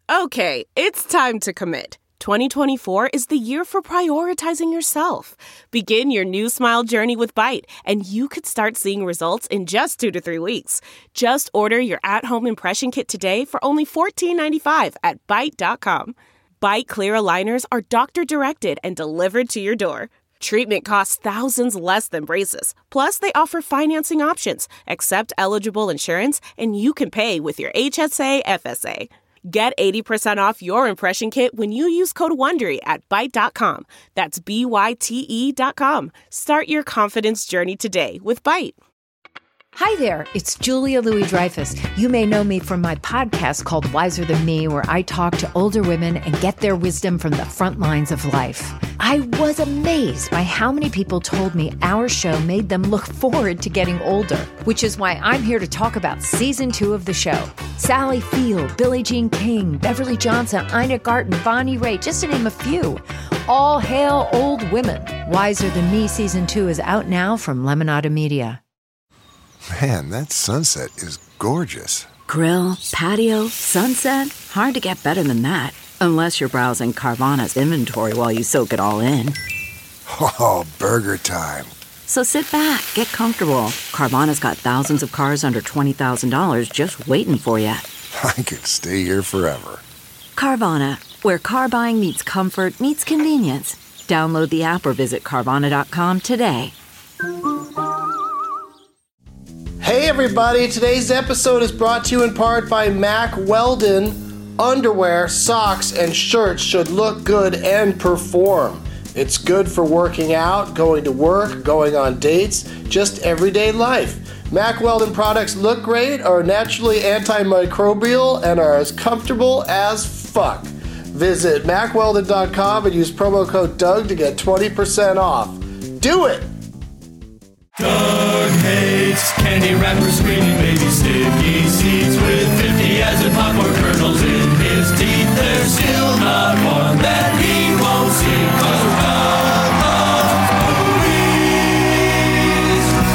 Okay, it's time to commit. 2024 is the year for prioritizing yourself. Begin your new smile journey with Byte, and you could start seeing results in just 2 to 3 weeks. Just order your at-home impression kit today for only $14.95 at Byte.com. Byte Clear aligners are doctor-directed and delivered to your door. Treatment costs thousands less than braces. Plus, they offer financing options, accept eligible insurance, and you can pay with your HSA FSA. Get 80% off your impression kit when you use code WONDERY at Byte.com. That's BYTE.com. Start your confidence journey today with Byte. Hi there, it's Julia Louis-Dreyfus. You may know me from my podcast called Wiser Than Me, where I talk to older women and get their wisdom from the front lines of life. I was amazed by how many people told me our show made them look forward to getting older, which is why I'm here to talk about season 2 of the show. Sally Field, Billie Jean King, Beverly Johnson, Ina Garten, Bonnie Raitt, just to name a few. All hail old women. Wiser Than Me season 2 is out now from Lemonada Media. Man, that sunset is gorgeous. Grill, patio, sunset. Hard to get better than that. Unless you're browsing Carvana's inventory while you soak it all in. Oh, burger time. So sit back, get comfortable. Carvana's got thousands of cars under $20,000 just waiting for you. I could stay here forever. Carvana, where car buying meets comfort, meets convenience. Download the app or visit Carvana.com today. Hey everybody, today's episode is brought to you in part by Mack Weldon. Underwear, socks, and shirts should look good and perform. It's good for working out, going to work, going on dates, just everyday life. Mack Weldon products look great, are naturally antimicrobial, and are as comfortable as fuck. Visit MackWeldon.com and use promo code Doug to get 20% off. Do it! Doug hates candy wrappers, screaming baby sticky seeds with 50 as in popcorn kernels in his teeth. There's still not one that he won't see, 'cause Doug loves movies.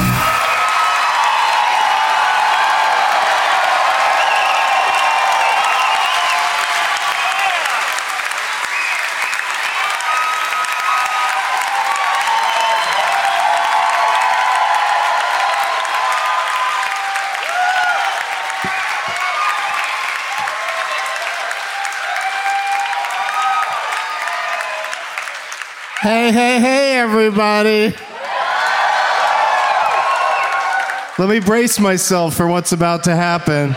Hey, everybody. Let me brace myself for what's about to happen.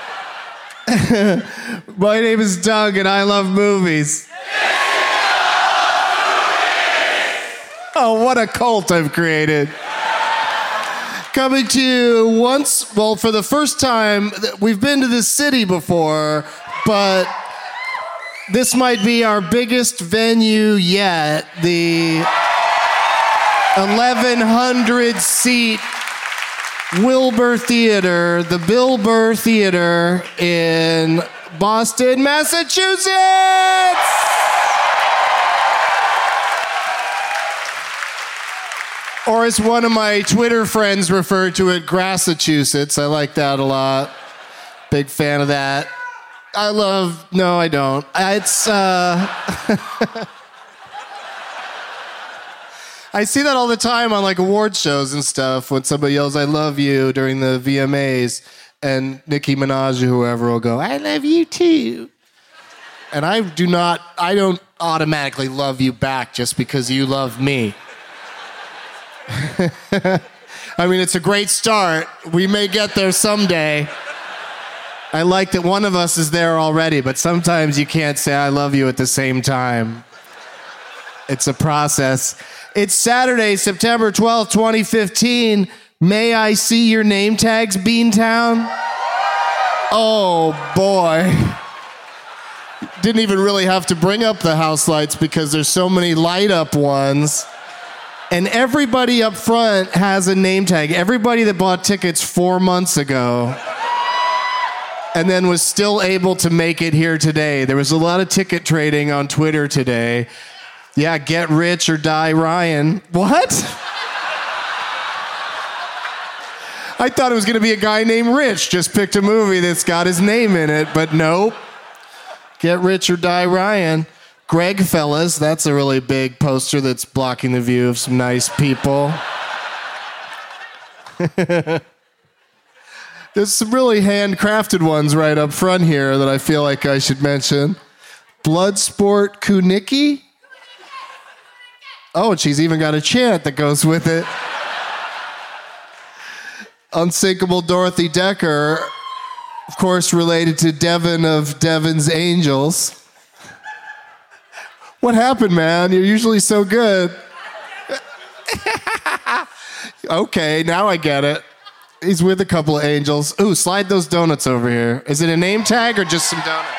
My name is Doug, and I love movies. Oh, what a cult I've created. Coming to you for the first time. We've been to this city before, but this might be our biggest venue yet. The 1,100-seat Wilbur Theater, the Bill Burr Theater in Boston, Massachusetts! Or as one of my Twitter friends referred to it, Grassachusetts. I like that a lot. Big fan of that. No, I don't. I see that all the time on like award shows and stuff when somebody yells, "I love you" during the VMAs, and Nicki Minaj or whoever will go, "I love you too." And I don't automatically love you back just because you love me. I mean, it's a great start. We may get there someday. I like that one of us is there already, but sometimes you can't say I love you at the same time. It's a process. It's Saturday, September 12th, 2015. May I see your name tags, Beantown? Oh, boy. Didn't even really have to bring up the house lights because there's so many light-up ones. And everybody up front has a name tag. Everybody that bought tickets 4 months ago and then was still able to make it here today. There was a lot of ticket trading on Twitter today. Yeah, get rich or die Ryan. What? I thought it was going to be a guy named Rich. Just picked a movie that's got his name in it, but nope. Get Rich or Die Ryan. Greg Fellas, that's a really big poster that's blocking the view of some nice people. There's some really handcrafted ones right up front here that I feel like I should mention. Bloodsport Kunicki. Oh, and she's even got a chant that goes with it. Unsinkable Dorothy Decker, of course, related to Devin of Devin's Angels. What happened, man? You're usually so good. Okay, now I get it. He's with a couple of angels. Ooh, slide those donuts over here. Is it a name tag or just some donuts?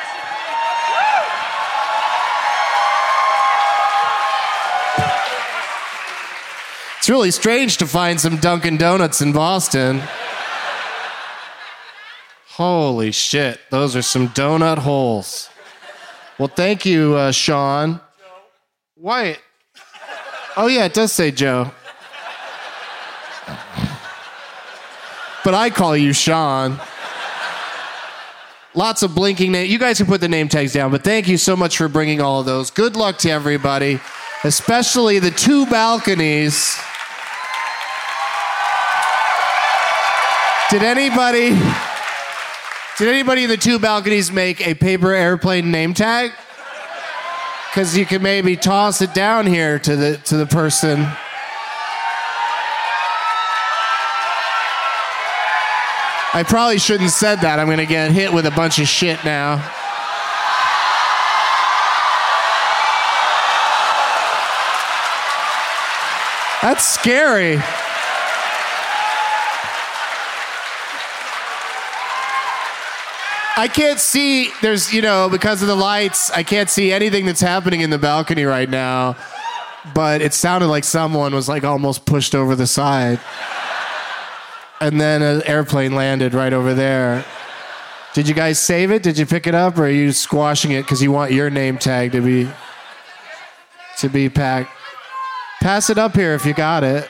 It's really strange to find some Dunkin' Donuts in Boston. Holy shit, those are some donut holes. Well, thank you, Sean. Why? Oh, yeah, it does say Joe. But I call you Sean. Lots of blinking names. You guys can put the name tags down, but thank you so much for bringing all of those. Good luck to everybody, especially the two balconies. Did anybody in the two balconies make a paper airplane name tag? Because you can maybe toss it down here to the person. I probably shouldn't have said that. I'm going to get hit with a bunch of shit now. That's scary. I can't see, because of the lights, I can't see anything that's happening in the balcony right now. But it sounded like someone was almost pushed over the side. And then an airplane landed right over there. Did you guys save it? Did you pick it up? Or are you squashing it because you want your name tag to be packed? Pass it up here if you got it.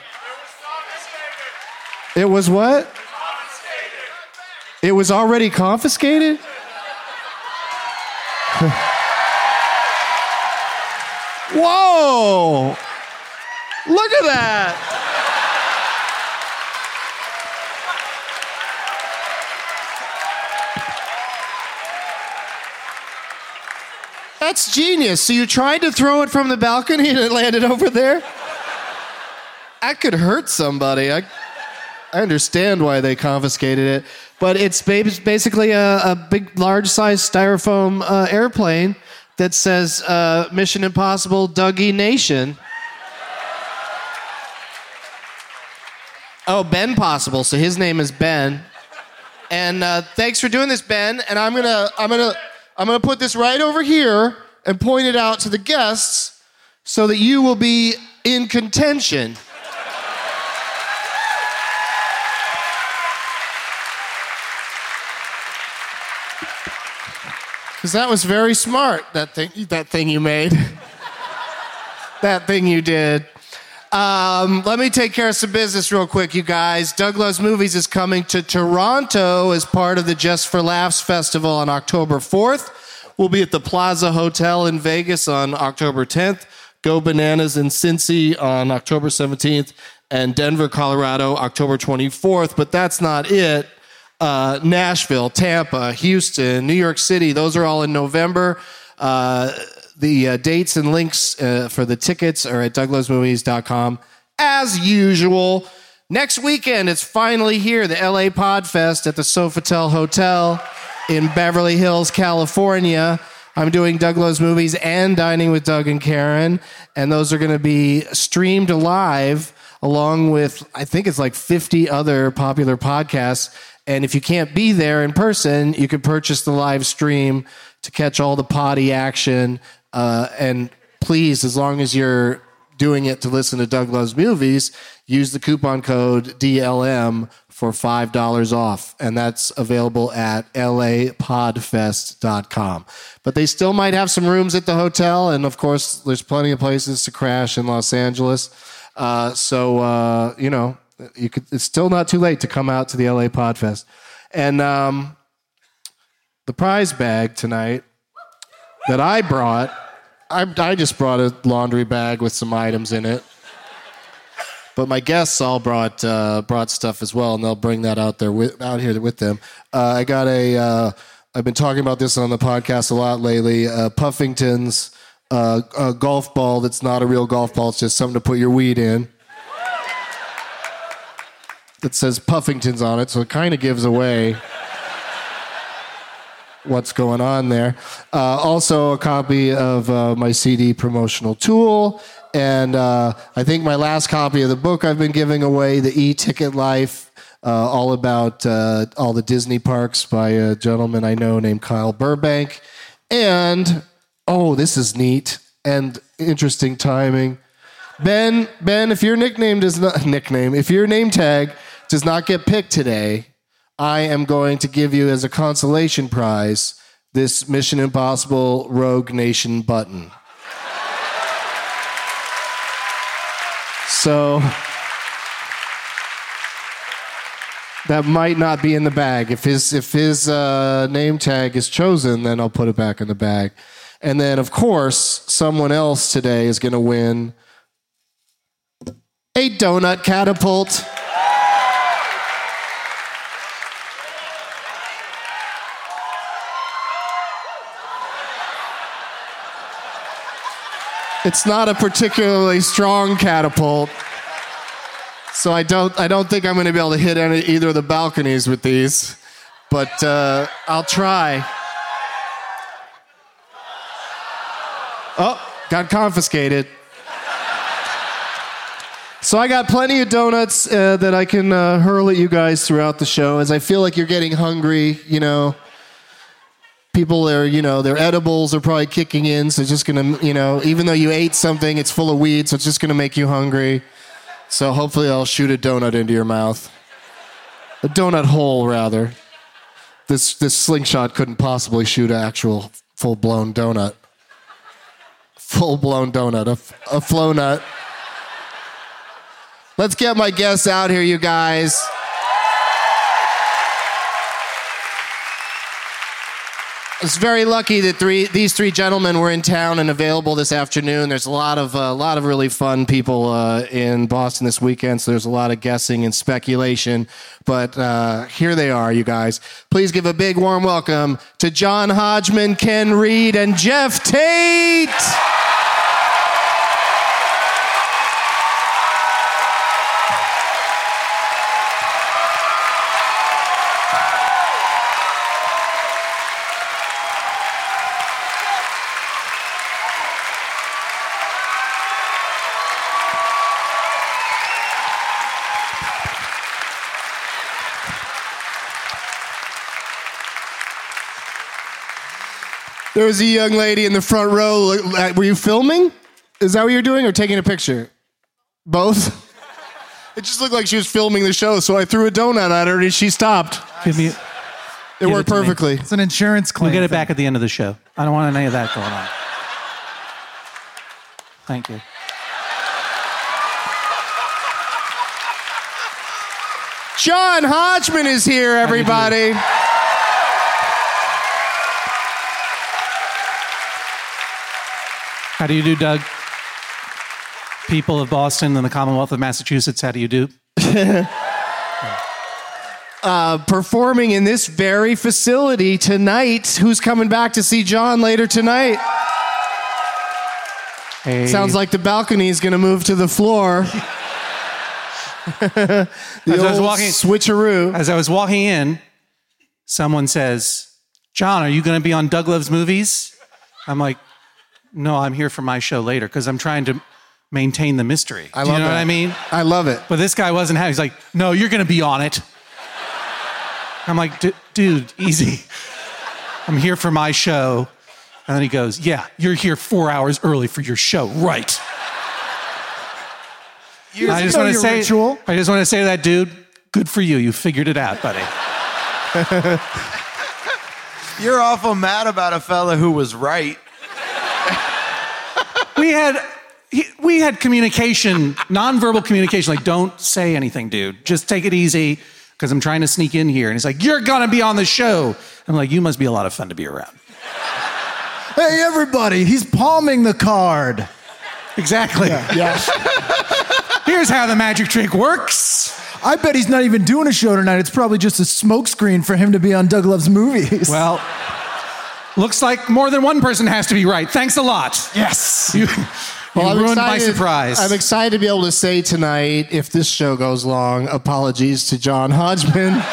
It was what? It was already confiscated? Whoa! Look at that! That's genius. So you tried to throw it from the balcony and it landed over there? That could hurt somebody. I understand why they confiscated it. But it's basically a big, large-sized styrofoam airplane that says Mission Impossible Dougie Nation. Oh, Ben Possible. So his name is Ben. And thanks for doing this, Ben. And I'm gonna put this right over here and point it out to the guests so that you will be in contention. Because that was very smart, that thing you made. That thing you did. Let me take care of some business real quick, you guys. Doug Loves Movies is coming to Toronto as part of the Just for Laughs Festival on October 4th. We'll be at the Plaza Hotel in Vegas on October 10th. Go Bananas in Cincy on October 17th. And Denver, Colorado, October 24th. But that's not it. Nashville, Tampa, Houston, New York City, those are all in November. The dates and links for the tickets are at douglovesmovies.com. As usual, next weekend, it's finally here, the LA Podfest at the Sofitel Hotel in Beverly Hills, California. I'm doing Doug Loves Movies and Dining with Doug and Karen, and those are going to be streamed live along with, I think it's 50 other popular podcasts. And if you can't be there in person, you can purchase the live stream to catch all the potty action. And please, as long as you're doing it to listen to Doug Loves Movies, use the coupon code DLM for $5 off. And that's available at lapodfest.com. But they still might have some rooms at the hotel. And, of course, there's plenty of places to crash in Los Angeles. It's still not too late to come out to the LA Podfest. And the prize bag tonight that I brought. I just brought a laundry bag with some items in it. But my guests all brought stuff as well, and they'll bring that out here with them. I got I've been talking about this on the podcast a lot lately. Puffington's a golf ball that's not a real golf ball. It's just something to put your weed in. That says Puffington's on it, so it kind of gives away what's going on there. Also, a copy of my CD promotional tool. And I think my last copy of the book I've been giving away, The E-Ticket Life, all about all the Disney parks by a gentleman I know named Kyle Burbank. And, oh, this is neat and interesting timing. Ben, if your if your name tag does not get picked today, I am going to give you as a consolation prize this Mission Impossible Rogue Nation button. So that might not be in the bag. If his name tag is chosen, then I'll put it back in the bag. And then, of course, someone else today is going to win a donut catapult. It's not a particularly strong catapult, so I don't think I'm going to be able to hit either of the balconies with these, but I'll try. Oh, got confiscated. So I got plenty of donuts that I can hurl at you guys throughout the show, as I feel like you're getting hungry, you know. People are, their edibles are probably kicking in, so it's just going to, even though you ate something, it's full of weed, so it's just going to make you hungry. So hopefully I'll shoot a donut into your mouth. A donut hole, rather. This slingshot couldn't possibly shoot an actual full-blown donut. Full-blown donut, a flow nut. Let's get my guests out here, you guys. I was very lucky that these three gentlemen were in town and available this afternoon. There's a lot of really fun people in Boston this weekend, so there's a lot of guessing and speculation. But here they are, you guys. Please give a big warm welcome to John Hodgman, Ken Reed, and Jeff Tate. There was a young lady in the front row. Were you filming? Is that what you're doing, or taking a picture? Both? It just looked like she was filming the show, so I threw a donut at her and she stopped. It worked perfectly. It's an insurance claim. We'll get it back at the end of the show. I don't want any of that going on. Thank you. John Hodgman is here, everybody. How do you do, Doug? People of Boston and the Commonwealth of Massachusetts, how do you do? Performing in this very facility tonight. Who's coming back to see John later tonight? Hey. Sounds like the balcony is going to move to the floor. The old switcheroo. As I was walking in, someone says, John, are you going to be on Doug Loves Movies? I'm like, no, I'm here for my show later because I'm trying to maintain the mystery. Do you know what I mean? I love it. But this guy wasn't happy. He's like, no, you're going to be on it. I'm like, dude, easy. I'm here for my show. And then he goes, yeah, you're here 4 hours early for your show, right? I just want to say to that dude, good for you. You figured it out, buddy. You're awful mad about a fella who was right. We had communication, nonverbal communication, like, don't say anything, dude. Just take it easy, because I'm trying to sneak in here. And he's like, you're going to be on the show. I'm like, you must be a lot of fun to be around. Hey, everybody, he's palming the card. Exactly. Yeah. Here's how the magic trick works. I bet he's not even doing a show tonight. It's probably just a smokescreen for him to be on Doug Loves Movies. Well, looks like more than one person has to be right. Thanks a lot. Yes. You I'm ruined my excited- surprise. I'm excited to be able to say tonight, if this show goes long, apologies to John Hodgman.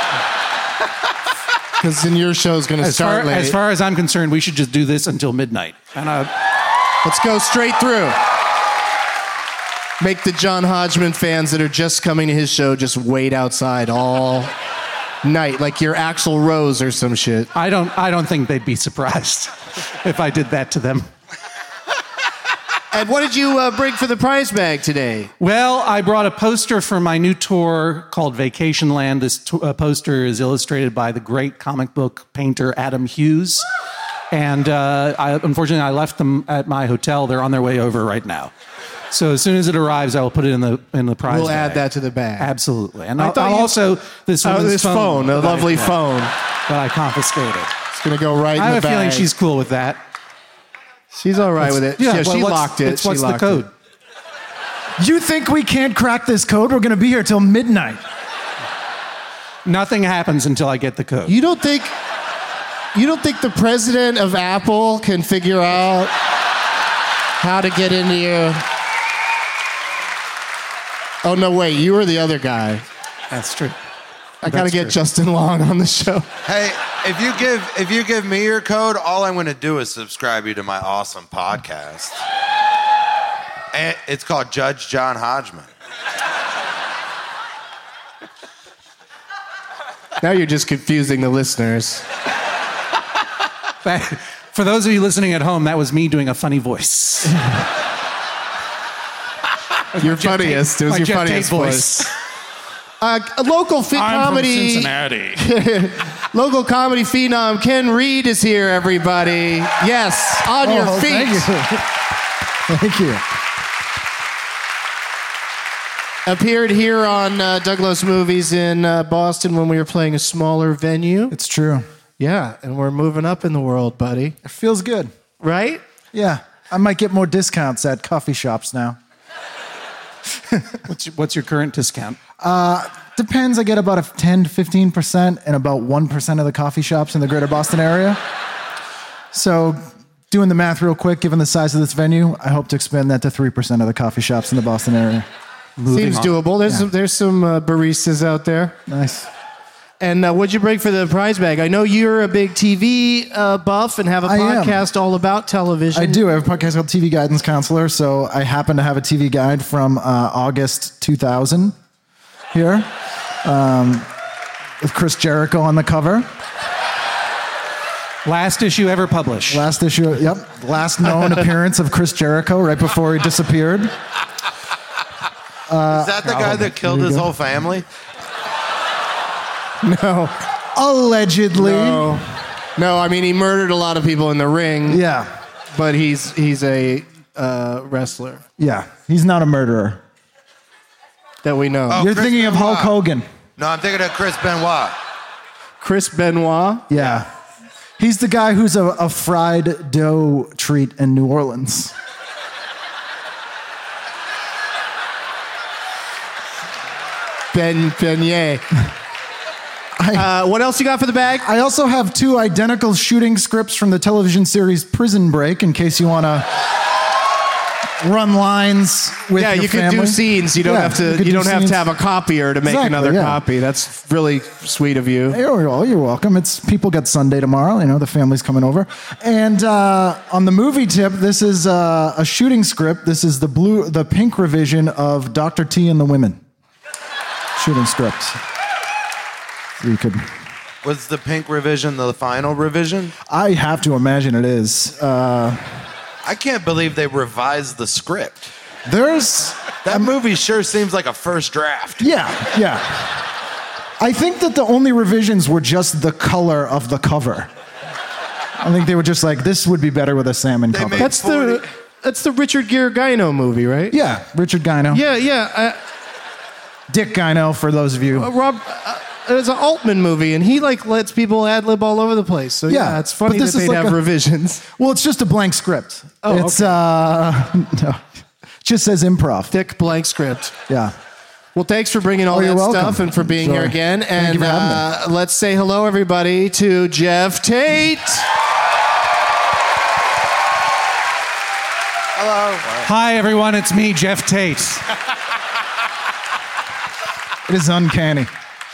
Because then your show's going to start late. As far as I'm concerned, we should just do this until midnight. And Let's go straight through. Make the John Hodgman fans that are just coming to his show just wait outside all night, like you're Axl Rose or some shit. I don't think they'd be surprised if I did that to them. And what did you bring for the prize bag today? Well, I brought a poster for my new tour called Vacation Land. This poster is illustrated by the great comic book painter Adam Hughes. And unfortunately, I left them at my hotel. They're on their way over right now. So as soon as it arrives, I will put it in the prize We'll bag. add that to the bag. Absolutely. And I I'll thought you- also this phone, a lovely phone. that I confiscated. It's going to go right I in the have a bag. feeling she's cool with that. She's all right with it. Yeah, she well, locked it. What's the code? You think we can't crack this code? We're going to be here till midnight. Nothing happens until I get the code. You don't think the president of Apple can figure out how to get into your... Oh, no, wait. You were the other guy. That's true. I got to That's get true. Justin Long on the show. Hey, if you give me your code, all I'm going to do is subscribe you to my awesome podcast. And it's called Judge John Hodgman. Now you're just confusing the listeners. For those of you listening at home, that was me doing a funny voice. Your funniest. It was my your Jeff funniest Tate voice. A local comedy. Cincinnati. Local comedy phenom Ken Reed is here, everybody. Yes, on your feet. Thank you. Thank you. Appeared here on Douglas Movies in Boston when we were playing a smaller venue. It's true. Yeah, and we're moving up in the world, buddy. It feels good. Right? Yeah. I might get more discounts at coffee shops now. What's your current discount? Depends. I get about a 10 to 15% in about 1% of the coffee shops in the greater Boston area. So doing the math real quick, given the size of this venue, I hope to expand that to 3% of the coffee shops in the Boston area. Seems doable. There's some baristas out there. Nice. And what'd you bring for the prize bag? I know you're a big TV buff and have a I am. podcast all about television. I do. I have a podcast called TV Guidance Counselor, so I happen to have a TV guide from August 2000 here with Chris Jericho on the cover. Last issue ever published. Last issue, yep. Last known appearance of Chris Jericho right before he disappeared. Is that the guy that killed his whole family? No. Allegedly. No, I mean, he murdered a lot of people in the ring. Yeah. But he's a wrestler Yeah. He's not a murderer. that we know. Oh, You're Chris thinking of Hulk Benoit. Hogan. No, I'm thinking of Chris Benoit. Chris Benoit. Yeah. He's the guy who's a fried dough treat in New Orleans. Beignet. What else you got for the bag? I also have 2 identical shooting scripts from the television series Prison Break, in case you want to run lines with Yeah, your you could family. do scenes. You don't have to. could You do don't have scenes. to have a copier to make Exactly, another yeah. copy. That's really sweet of you. You're welcome. It's people get Sunday tomorrow. You know, the family's coming over. And on the movie tip, this is a shooting script. This is the pink revision of Dr. T and the Women. Shooting script. So you could. Was the pink revision the final revision? I have to imagine it is. I can't believe they revised the script. There's. That movie sure seems like a first draft. Yeah. I think that the only revisions were just the color of the cover. I think they were just like, this would be better with a salmon They cover. made- That's the Richard Gere Guino movie, right? Yeah, Richard Guino. Yeah. Dick Guino, for those of you. Rob It's an Altman movie, and he like lets people ad lib all over the place. So yeah, it's funny but that they'd have revisions. Well, it's just a blank script. Oh, it's no, it just says improv. Thick blank script. Yeah. Well, thanks for bringing all that you're welcome. stuff and for being Sure. here again. Thank you And for having me. let's say hello, everybody, to Jeff Tate. Hello. Hi, everyone. It's me, Jeff Tate. It is uncanny.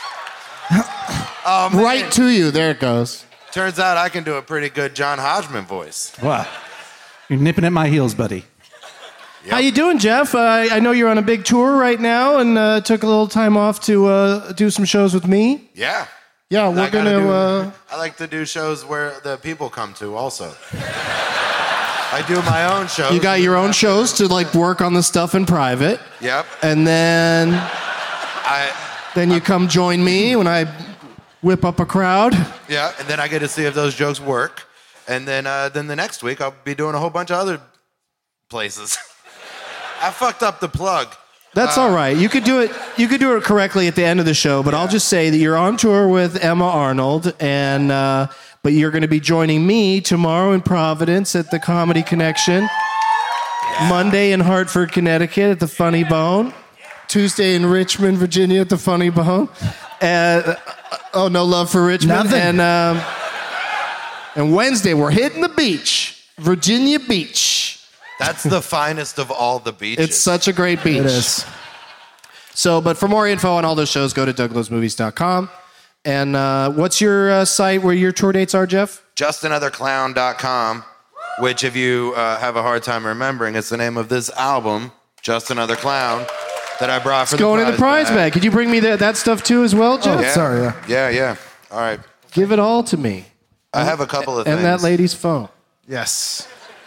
Oh, man. Right to you. There it goes. Turns out I can do a pretty good John Hodgman voice. Wow. You're nipping at my heels, buddy. How you doing, Jeff? I know you're on a big tour right now, and took a little time off to do some shows with me. Yeah. Yeah, we're I gotta gonna. I like to do shows where the people come to also. I do my own shows. You got your own shows to like work on the stuff in private, Yep. and then you come join me when I whip up a crowd. Yeah, and then I get to see if those jokes work. And then the next week I'll be doing a whole bunch of other places. I fucked up the plug. That's all right. You could do it. You could do it correctly at the end of the show. But I'll just say that you're on tour with Emma Arnold, and but you're going to be joining me tomorrow in Providence at the Comedy Connection, Monday in Hartford, Connecticut at the Funny Bone, Tuesday in Richmond, Virginia at the Funny Bone. Oh, no love for Richmond. Nothing. And Wednesday we're hitting the beach, Virginia Beach. That's the finest of all the beaches. It's such a great beach. It is. So, but for more info on all those shows, go to douglasmovies.com. And what's your site where your tour dates are, Jeff? JustAnotherClown.com, which if you have a hard time remembering, it's the name of this album, Just Another Clown, that I brought for Going in the prize bag. Could you bring me that stuff too as well, Jeff? Oh, sorry. Yeah. Yeah. All right. Give it all to me. I have a couple of things. And that lady's phone. Yes.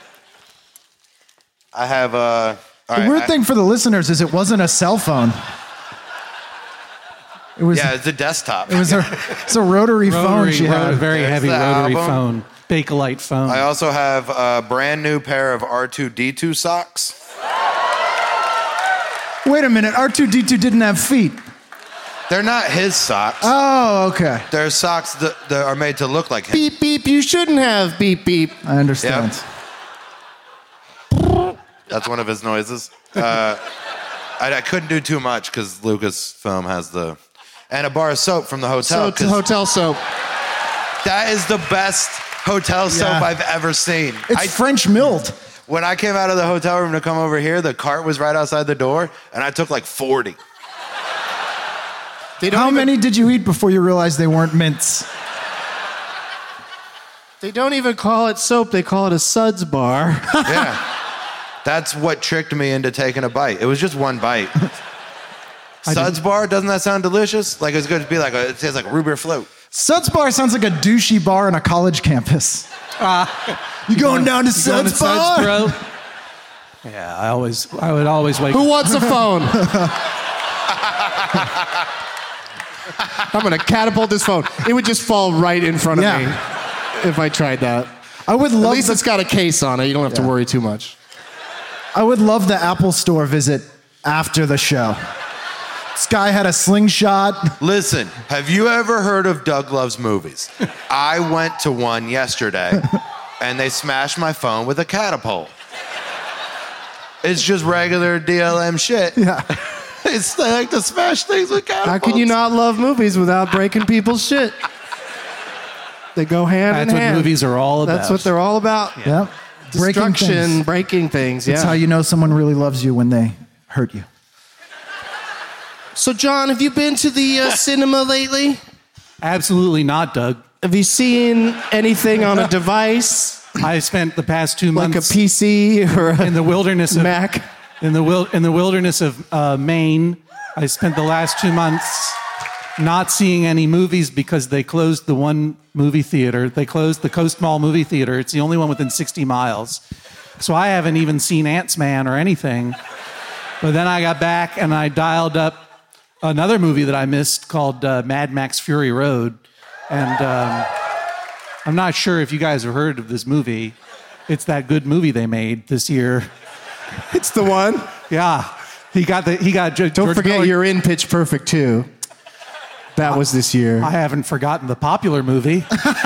I have all The right, weird thing for the listeners is it wasn't a cell phone. It was. Yeah, it's a desktop. It's a rotary phone she had. Very There's heavy the rotary album. phone. Bakelite phone. I also have a brand new pair of R2-D2 socks. Wait a minute. R2-D2 didn't have feet. They're not his socks. Oh, okay. They're socks that are made to look like him. Beep, beep. You shouldn't have beep, beep. I understand. Yep. That's one of his noises. I couldn't do too much because Lucasfilm has and a bar of soap from the hotel. So it's hotel soap. That is the best hotel soap Yeah. I've ever seen. It's French milled. When I came out of the hotel room to come over here, the cart was right outside the door, and I took like 40. How many did you eat before you realized they weren't mints? They don't even call it soap. They call it a suds bar. Yeah. That's what tricked me into taking a bite. It was just one bite. Suds bar, doesn't that sound delicious? Like it's going to be like it tastes like root beer float. Suds Bar sounds like a douchey bar on a college campus. You going down to Going to Suds Bar? Suds, bro? Yeah, I would always wake Who wants a phone? I'm going to catapult this phone. It would just fall right in front of me if I tried that. I would love At least it's got a case on it. You don't have to worry too much. I would love the Apple Store visit after the show. This guy had a slingshot. Listen, have you ever heard of Doug Loves Movies? I went to one yesterday, and they smashed my phone with a catapult. It's just regular DLM shit. Yeah. They like to smash things with catapults. How can you not love movies without breaking people's shit? They go hand in That's hand. what movies are all about. That's what they're all about. Yep. Breaking Destruction, things. breaking things. Yeah. That's how you know someone really loves you when they hurt you. So, John, have you been to the cinema lately? Absolutely not, Doug. Have you seen anything on a device, I spent the past 2 like a months PC or a in the wilderness of Mac? in the wilderness of Maine. I spent the last 2 months not seeing any movies because they closed the one movie theater. They closed the Coast Mall movie theater. It's the only one within 60 miles. So I haven't even seen Ant-Man or anything. But then I got back and I dialed up another movie that I missed called Mad Max Fury Road. And I'm not sure if you guys have heard of this movie. It's that good movie they made this year. It's the one. Yeah. Don't Don't forget, you're in Pitch Perfect too. That was this year. I haven't forgotten the popular movie.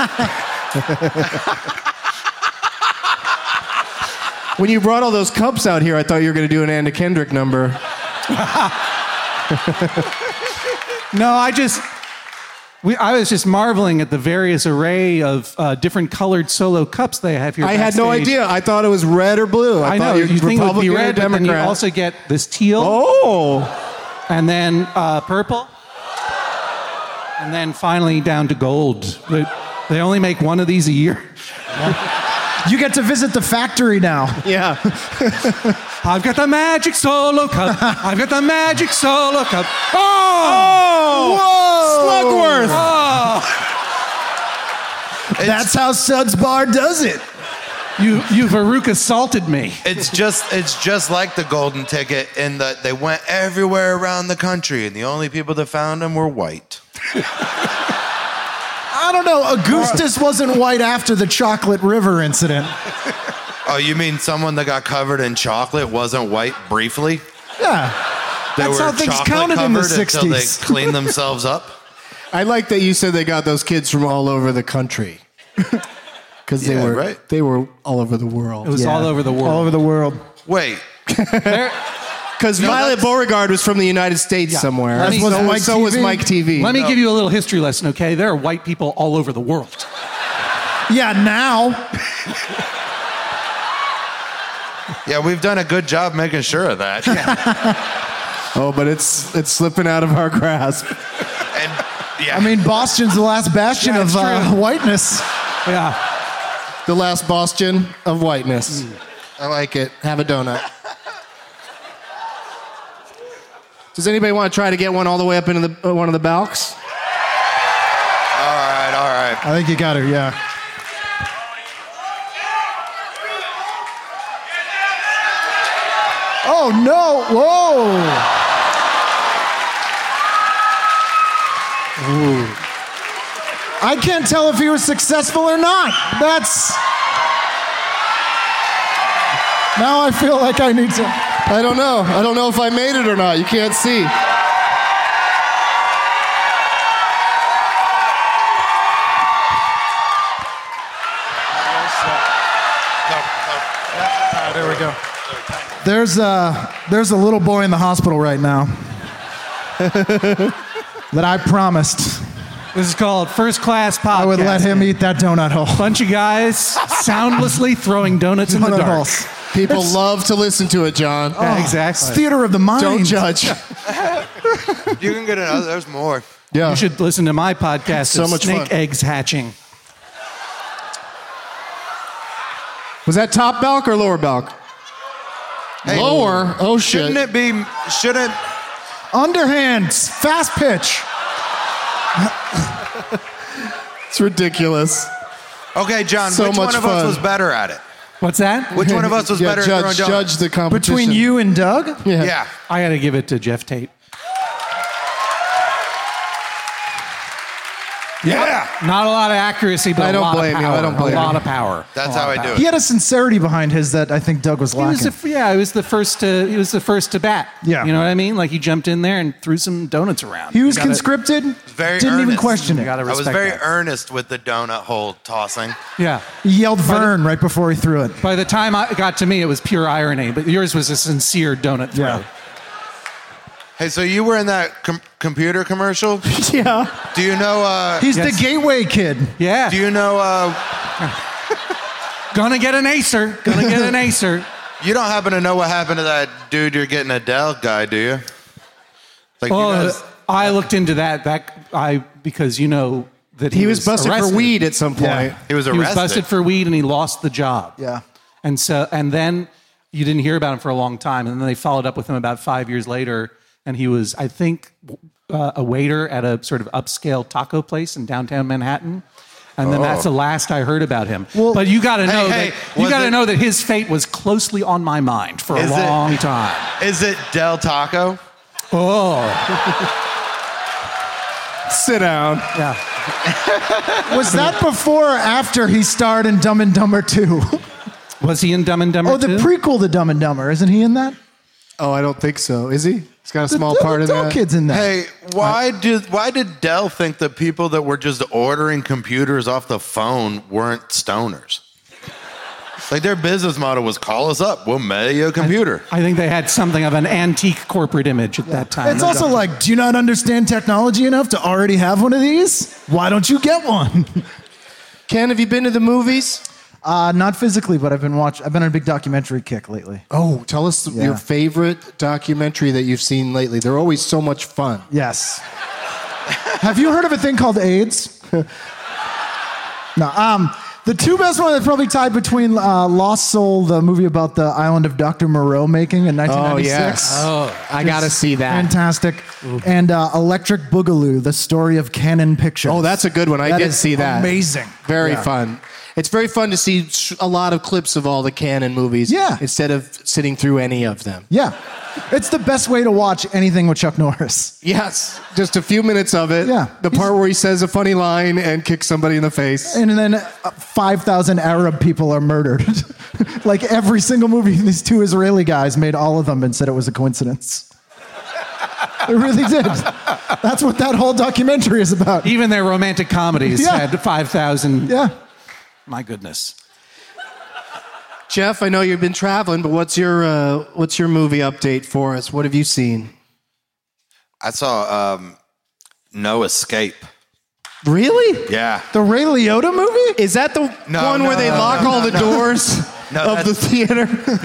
When you brought all those cups out here, I thought you were going to do an Anna Kendrick number. No, I was just marveling at the various array of different colored solo cups they have here. I had no idea. I thought it was red or blue. I know. thought You think it would be Republican or red, but then you Democrat. also get this teal. Oh. And then purple. And then finally down to gold. They only make one of these a year. You get to visit the factory now. Yeah. I've got the magic solo cup. I've got the magic solo cup. Oh! Whoa! Slugworth. Oh! That's how Suds Bar does it. You've Veruca salted me. It's just like the golden ticket in that they went everywhere around the country, and the only people that found them were white. I don't know. Augustus wasn't white after the Chocolate River incident. Oh, you mean someone that got covered in chocolate wasn't white briefly? Yeah. They That's were how things chocolate counted in the covered until they 60s. cleaned themselves up. I like that you said they got those kids from all over the country. Because they were all over the world. It was all over the world. All over the world. Wait. Because Violet Beauregard was from the United States somewhere. Let me- So was Mike TV. Let me give you a little history lesson, okay? There are white people all over the world. Yeah, now. Yeah, we've done a good job making sure of that. Oh, but it's slipping out of our grasp. And yeah, I mean, Boston's the last bastion Yeah, of it's true. whiteness. Yeah. The last bastion of whiteness. I like it. Have a donut. Does anybody want to try to get one all the way up into one of the balconies? all right. I think you got her, yeah. Oh, no. Whoa. Ooh. I can't tell if he was successful or not. Now I feel like I need to. I don't know. I don't know if I made it or not. You can't see. There we go. There's a little boy in the hospital right now that I promised This is called First Class Podcast. I would let him eat that donut hole. Bunch of guys soundlessly throwing donuts in the Donut dark. holes. People love to listen to it, John. Yeah, exactly. It's theater of the mind. Don't judge. You can get another. There's more. Yeah. You should listen to my podcast. So of much Snake fun. Eggs Hatching. Was that top balk or lower balk? Hey, Lower? Oh, shit. Shouldn't Underhands. Fast pitch. It's ridiculous. Okay, John, So which much one of fun. us was better at it? What's that? Which one of us was better at throwing judge donuts? the competition. Between you and Doug? Yeah. I got to give it to Jeff Tate. Yeah. Not a lot of accuracy, but I a don't lot blame of you. power. I don't blame a lot you. of power. That's A lot how of I do power. it. He had a sincerity behind his that I think Doug was He was lacking. he was the first to bat. Yeah. You know what I mean? Like he jumped in there and threw some donuts around. He was You gotta- conscripted. Very Didn't even earnest. question You it. gotta I was respect very that. earnest with the donut hole tossing. Yeah. He yelled Vern right before he threw it. By the time it got to me, it was pure irony, but yours was a sincere donut throw. Yeah. Hey, so you were in that computer commercial? Yeah. Do you know? He's Yes. the gateway kid. Yeah. Do you know? Gonna get an acer. Gonna get an acer. You don't happen to know what happened to that dude you're getting a Dell guy, do you? Like, Oh, you guys, I looked into that. Because you know that He was busted arrested. for weed at some point. Yeah. he was He arrested. was busted for weed and he lost the job. Yeah. And then you didn't hear about him for a long time. And then they followed up with him about 5 years later. And he was, I think, a waiter at a sort of upscale taco place in downtown Manhattan. And then that's the last I heard about him. Well- but you got to know hey, you was got to it- know that his fate was closely on my mind for a Is it- long time. Is it Del Taco? Sit down. Yeah. Was that before or after he starred in Dumb and Dumber 2? Was he in Dumb and Dumber Oh, the too? prequel to Dumb and Dumber. Isn't he in that? Oh, I don't think so. Is he? It's got a small part in Adult that. kids in that. Hey, why did Dell think that people that were just ordering computers off the phone weren't stoners? Like their business model was call us up, we'll mail you a computer. I think they had something of an antique corporate image at that time. It's also like, do you not understand technology enough to already have one of these? Why don't you get one? Ken, have you been to the movies? Not physically, but I've been on a big documentary kick lately. Oh, tell us your favorite documentary that you've seen lately. They're always so much fun. Yes. Have you heard of a thing called AIDS? No. The two best ones are probably tied between Lost Soul, the movie about the island of Dr. Moreau making in 1996. I gotta see that. Fantastic. And Electric Boogaloo, the story of Canon Pictures. Oh, that's a good one. I did see that. Amazing. Very fun. It's very fun to see a lot of clips of all the Canon movies. Yeah. Instead of sitting through any of them. Yeah. It's the best way to watch anything with Chuck Norris. Yes. Just a few minutes of it. Yeah. The part where he says a funny line and kicks somebody in the face. And then 5,000 Arab people are murdered. Like every single movie, these two Israeli guys made all of them and said it was a coincidence. They really did. That's what that whole documentary is about. Even their romantic comedies had 5,000. Yeah. My goodness. Jeff, I know you've been traveling, but what's your movie update for us? What have you seen? I saw No Escape. Really? Yeah. The Ray Liotta movie? Is that the one where they lock all the doors of the theater?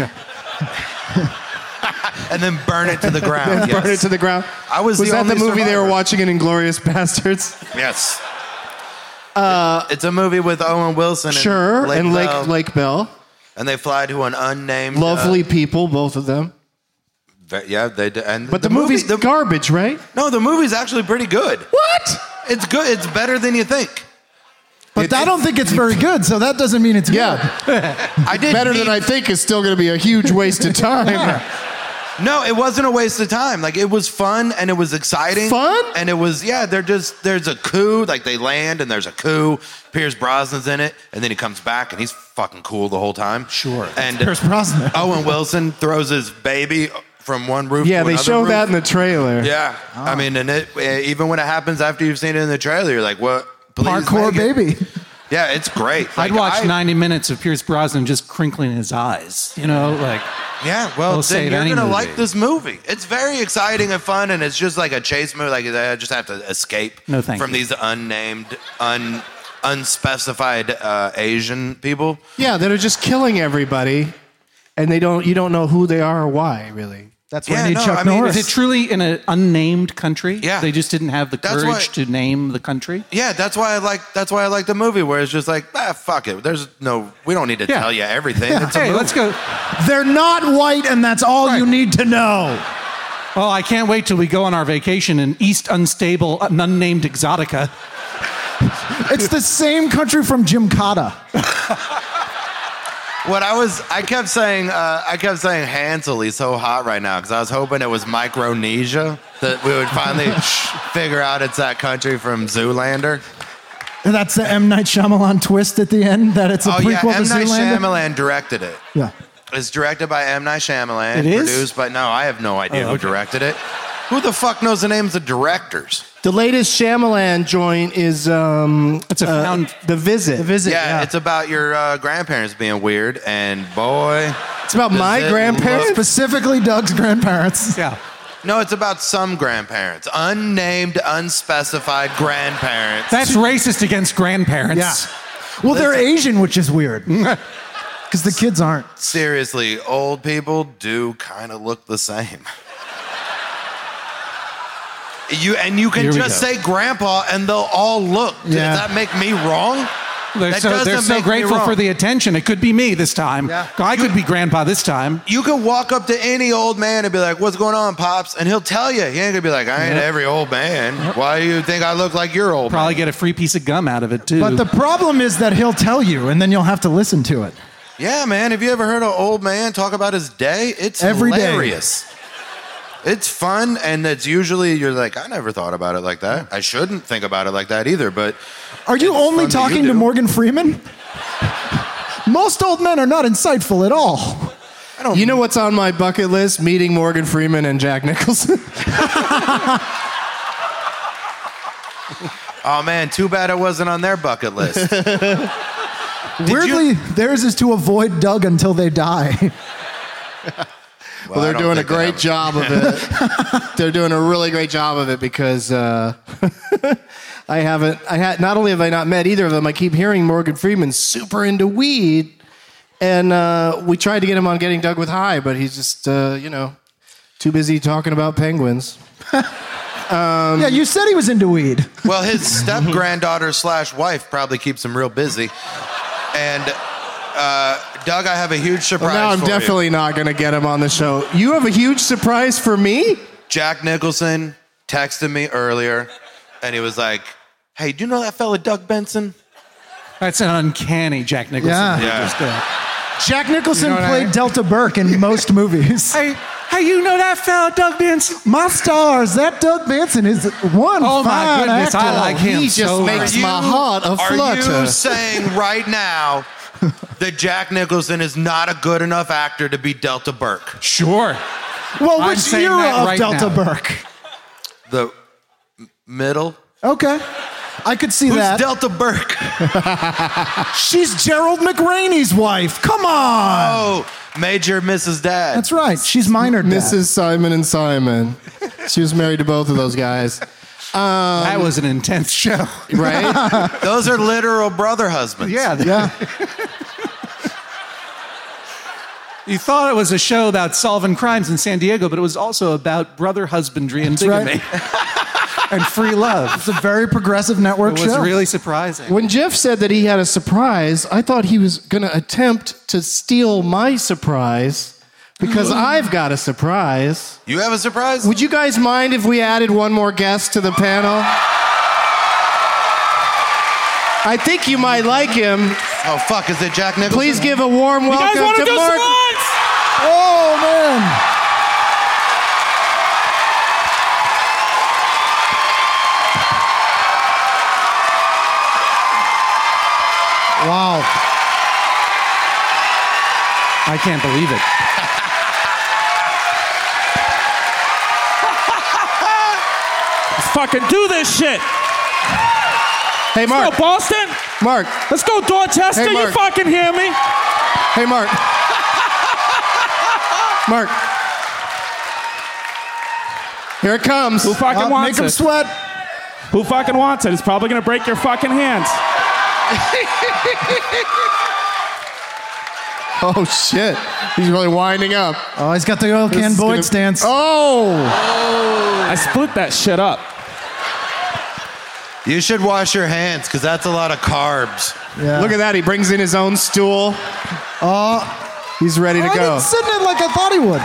And then burn it to the ground. Burn it to the ground. Was that the movie survivor. they were watching in Inglourious Bastards? Yes. It's a movie with Owen Wilson and Lake Bell. And they fly to an unnamed... Lovely people, both of them. Yeah, they do. But the movie's garbage, right? No, the movie's actually pretty good. What? It's good. It's better than you think. But I don't think it's very good, so that doesn't mean it's good. I did better than I think is still going to be a huge waste of time. No, it wasn't a waste of time. Like, it was fun and it was exciting. Fun? And it was, there's a coup. Like, they land and there's a coup. Pierce Brosnan's in it. And then he comes back and he's fucking cool the whole time. Sure. And Pierce Brosnan. Owen Wilson throws his baby from one roof to another they show roof. that in the trailer. Yeah. Oh. I mean, and even when it happens after you've seen it in the trailer, you're like, what? Please Parkour make it. baby. Yeah, it's great. I'd watch 90 minutes of Pierce Brosnan just crinkling his eyes. You know, like... Yeah, well, They'll then save you're any going to movie. like this movie. It's very exciting and fun, and it's just like a chase movie. Like, I just have to escape from these unnamed, unspecified Asian people. Yeah, that are just killing everybody, and you don't know who they are or why, really. That's why you need Chuck mean, Norris. is it truly in an unnamed country? Yeah. They just didn't have the That's courage why- to name the country? Yeah, that's why I like the movie, where it's just like, fuck it. We don't need to tell you everything. It's a Hey, movie. let's go. They're not white, and that's all you need to know. Well, I can't wait till we go on our vacation in East Unstable, Unnamed Exotica. It's the same country from Gymkhana. I kept saying Hansel, he's so hot right now, because I was hoping it was Micronesia, that we would finally figure out it's that country from Zoolander. And that's the M. Night Shyamalan twist at the end, that it's a prequel M. to Night Zoolander? Shyamalan directed it. Yeah. It's directed by M. Night Shyamalan. It is? Produced by, no, I have no idea who directed it. Who the fuck knows the names of directors? The latest Shyamalan joint is The Visit. The Visit, Yeah, it's about your grandparents being weird, and boy... It's about my it grandparents? Specifically Doug's grandparents. Yeah. No, it's about some grandparents. Unnamed, unspecified grandparents. That's racist against grandparents. Yeah. Well, they're Asian, which is weird. Because the kids aren't. Seriously, old people do kind of look the same. You can Here we just go. say grandpa and they'll all look. Yeah. Does that make me wrong? They're That so doesn't make me grateful wrong. for the attention. It could be me this time. Yeah. I could be grandpa this time. You could walk up to any old man and be like, "What's going on, Pops?" And he'll tell you. He ain't gonna be like, "I ain't every old man. Why do you think I look like your old Probably man?" get a free piece of gum out of it, too. But the problem is that he'll tell you, and then you'll have to listen to it. Yeah, man. Have you ever heard an old man talk about his day? It's Every day. hilarious. It's fun, and it's usually you're like, I never thought about it like that. I shouldn't think about it like that either. But Are you It's only fun that you talking to do. Morgan Freeman? Most old men are not insightful at all. You know what's on my bucket list? Meeting Morgan Freeman and Jack Nicholson. Oh, man, too bad it wasn't on their bucket list. Weirdly, theirs is to avoid Doug until they die. Well, they're doing a great job of it. They're doing a really great job of it because not only have I not met either of them, I keep hearing Morgan Freeman's super into weed. And we tried to get him on Getting Doug with High, but he's just, too busy talking about penguins. Yeah, you said he was into weed. Well, his step-granddaughter/wife probably keeps him real busy. And Doug, I have a huge surprise for you. Now I'm definitely not going to get him on the show. You have a huge surprise for me? Jack Nicholson texted me earlier, and he was like, hey, do you know that fella Doug Benson? That's an uncanny Jack Nicholson. Yeah. Jack Nicholson You know played Delta Burke in most movies. Hey, you know that fella, Doug Benson? My stars, that Doug Benson is one Oh, my fine goodness, actor. I like him He just so makes much. my heart a flutter. Are you saying right now that Jack Nicholson is not a good enough actor to be Delta Burke? Sure. Well, I'm which saying era that of right Delta now. Burke? The middle? Okay. I could see Who's that. Delta Burke? She's Gerald McRaney's wife. Come on. Oh, Major Mrs. Dad. That's right. She's minor dad. Mrs. Simon and Simon. She was married to both of those guys. That was an intense show. Right? Those are literal brother husbands. Yeah. Yeah. You thought it was a show about solving crimes in San Diego, but it was also about brother husbandry and bigamy. And free love. It's a very progressive network It was show. really surprising. When Jeff said that he had a surprise, I thought he was going to attempt to steal my surprise because I've got a surprise. You have a surprise? Would you guys mind if we added one more guest to the panel? I think you might like him. Oh, fuck, is it Jack Nicholson? Please give a warm welcome You guys want to to do Mark. salons? Oh, man. Wow. I can't believe it. Let's fucking do this shit. Hey, Let's Mark. go, Boston. Mark. Let's go, Dorchester. Hey, You Mark. fucking hear me? Hey, Mark. Mark. Here it comes. Who fucking Make wants him it? sweat. Who fucking wants it? It's probably gonna break your fucking hands. Oh, shit. He's really winding up. Oh, he's got the oil This can is Boyd gonna- stance. Oh. I split that shit up. You should wash your hands, because that's a lot of carbs. Yeah. Look at that. He brings in his own stool. He's ready to I go. didn't sit in it like I thought he would.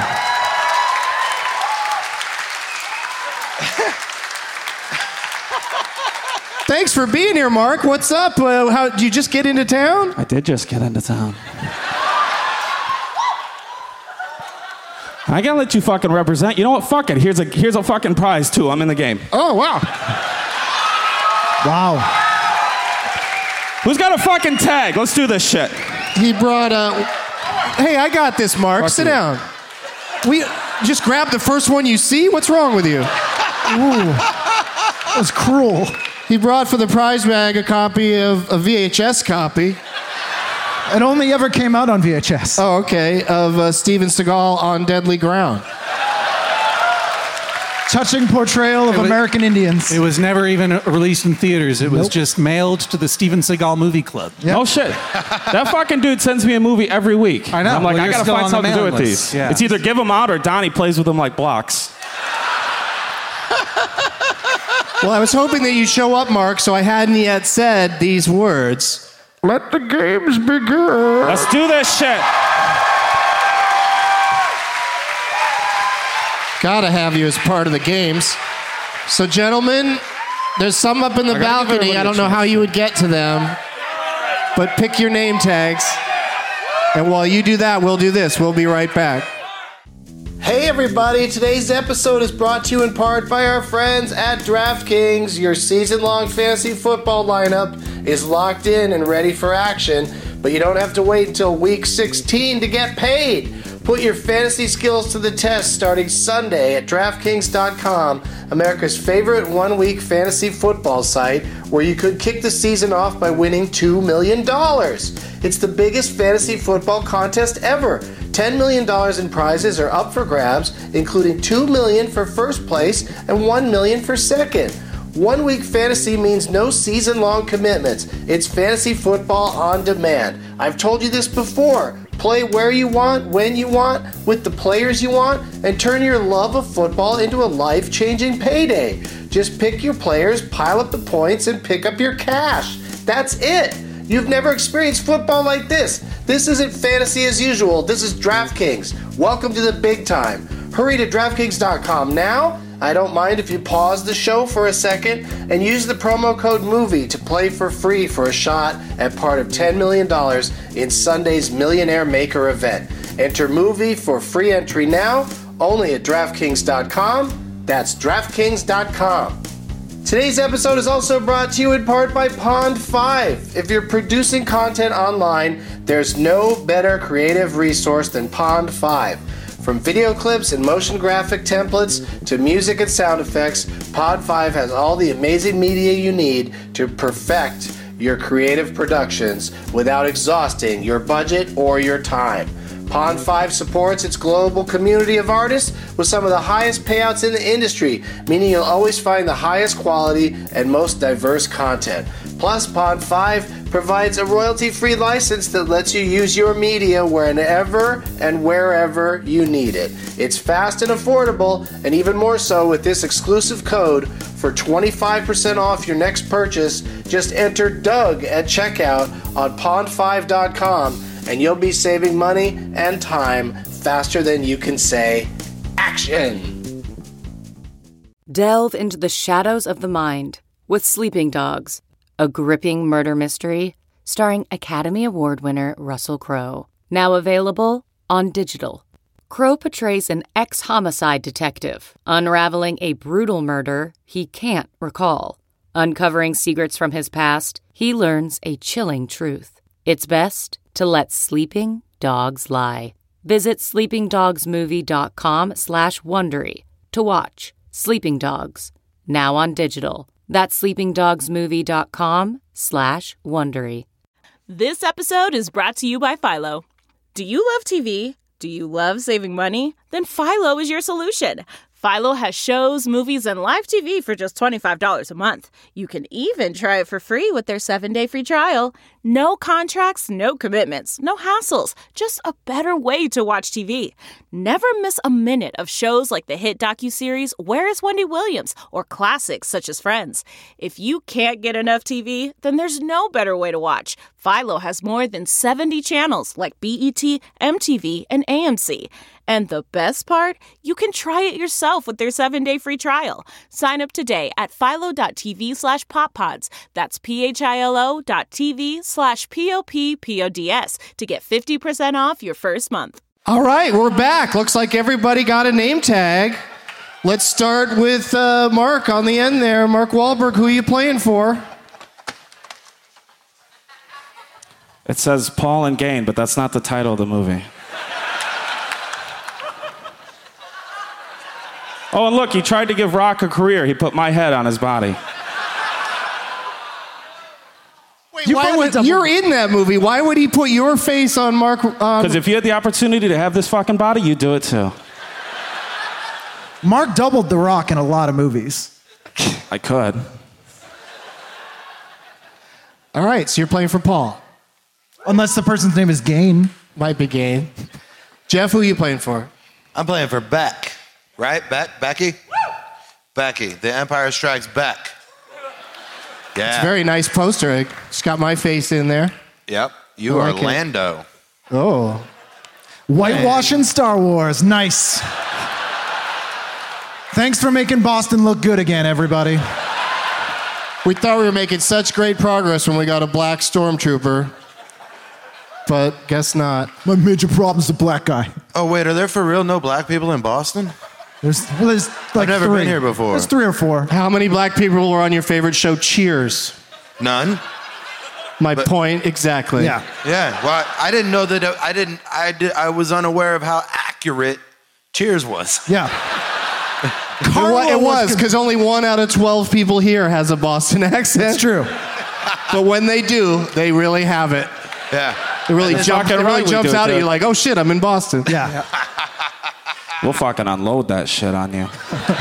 Thanks for being here, Mark. What's up? How did you just get into town? I did just get into town. I gotta let you fucking represent. You know what? Fuck it. Here's a fucking prize too. I'm in the game. Oh, wow. Wow. Who's got a fucking tag? Let's do this shit. He brought Hey, I got this, Mark. Fuck Sit you. down. We just grab the first one you see? What's wrong with you? That was cruel. He brought for the prize bag a copy of a VHS copy. It only ever came out on VHS. Oh, okay. Of Steven Seagal on Deadly Ground. Touching portrayal of was- American Indians. It was never even released in theaters. It was just mailed to the Steven Seagal Movie Club. No shit. That fucking dude sends me a movie every week. I know. I'm like, Well, I you're gotta still find on the something to do mailing with list. these. Yeah. It's either give them out or Donnie plays with them like blocks. Well, I was hoping that you'd show up, Mark, so I hadn't yet said these words. Let the games begin. Let's do this shit. Gotta have you as part of the games. So, gentlemen, there's some up in the I gotta give balcony. everybody I a don't know chance. how you would get to them, but pick your name tags. And while you do that, we'll do this. We'll be right back. Hey everybody, today's episode is brought to you in part by our friends at DraftKings. Your season-long fantasy football lineup is locked in and ready for action. But you don't have to wait until week 16 to get paid. Put your fantasy skills to the test starting Sunday at DraftKings.com, America's favorite one-week fantasy football site, where you could kick the season off by winning $2 million. It's the biggest fantasy football contest ever. $10 million in prizes are up for grabs, including $2 million for first place and $1 million for second. 1 week fantasy means no season-long commitments. It's fantasy football on demand. I've told you this before. Play where you want, when you want, with the players you want, and turn your love of football into a life-changing payday. Just pick your players, pile up the points, and pick up your cash. That's it. You've never experienced football like this. This isn't fantasy as usual. This is DraftKings. Welcome to the big time. Hurry to DraftKings.com now. I don't mind if you pause the show for a second and use the promo code MOVIE to play for free for a shot at part of $10 million in Sunday's Millionaire Maker event. Enter MOVIE for free entry now, only at DraftKings.com. That's DraftKings.com. Today's episode is also brought to you in part by Pond5. If you're producing content online, there's no better creative resource than Pond5. From video clips and motion graphic templates to music and sound effects, Pod5 has all the amazing media you need to perfect your creative productions without exhausting your budget or your time. Pond5 supports its global community of artists with some of the highest payouts in the industry, meaning you'll always find the highest quality and most diverse content. Plus, Pond5 provides a royalty-free license that lets you use your media whenever and wherever you need it. It's fast and affordable, and even more so with this exclusive code for 25% off your next purchase. Just enter Doug at checkout on pond5.com, and you'll be saving money and time faster than you can say action. Delve into the shadows of the mind with Sleeping Dogs, a gripping murder mystery starring Academy Award winner Russell Crowe. Now available on digital. Crowe portrays an ex-homicide detective unraveling a brutal murder he can't recall. Uncovering secrets from his past, he learns a chilling truth. It's best to let sleeping dogs lie. Visit sleepingdogsmovie.com/Wondery to watch Sleeping Dogs, now on digital. That's sleepingdogsmovie.com/Wondery. This episode is brought to you by Philo. Do you love TV? Do you love saving money? Then Philo is your solution. Philo has shows, movies, and live TV for just $25 a month. You can even try it for free with their 7-day free trial. No contracts, no commitments, no hassles. Just a better way to watch TV. Never miss a minute of shows like the hit docuseries Where is Wendy Williams? Or classics such as Friends. If you can't get enough TV, then there's no better way to watch. Philo has more than 70 channels like BET, MTV, and AMC. And the best part? You can try it yourself with their 7-day free trial. Sign up today at philo.tv/poppods. That's philo.tv/POPPODS to get 50% off your first month. All right, we're back. Looks like everybody got a name tag. Let's start with Mark on the end there. Mark Wahlberg, who are you playing for? It says Paul and Gain, but that's not the title of the movie. Oh, and look, he tried to give Rock a career. He put my head on his body. Wait, you're in that movie. Why would he put your face on Mark? Because if you had the opportunity to have this fucking body, you'd do it too. Mark doubled The Rock in a lot of movies. I could. All right, so you're playing for Paul. Unless the person's name is Gain. Might be Gain. Jeff, who are you playing for? I'm playing for Beck. Right? Becky? Becky. The Empire Strikes Back. Yeah. It's a very nice poster. It's got my face in there. Yep. You are Lando. Oh. Whitewashing Star Wars. Nice. Thanks for making Boston look good again, everybody. We thought we were making such great progress when we got a black stormtrooper. But guess not. My major problem's the black guy. Oh, wait. Are there for real no black people in Boston? There's like I've never 3. been here before. There's 3 or 4. How many black people were on your favorite show, Cheers? None. My point, exactly. Yeah. Yeah. Well, I didn't know that. I was unaware of how accurate Cheers was. Yeah. It was, because only 1 out of 12 people here has a Boston accent. That's true. But when they do, they really have it. Yeah. It really That's jumps fucking right, we out do, at dude. you like, oh shit, I'm in Boston. Yeah. We'll fucking unload that shit on you.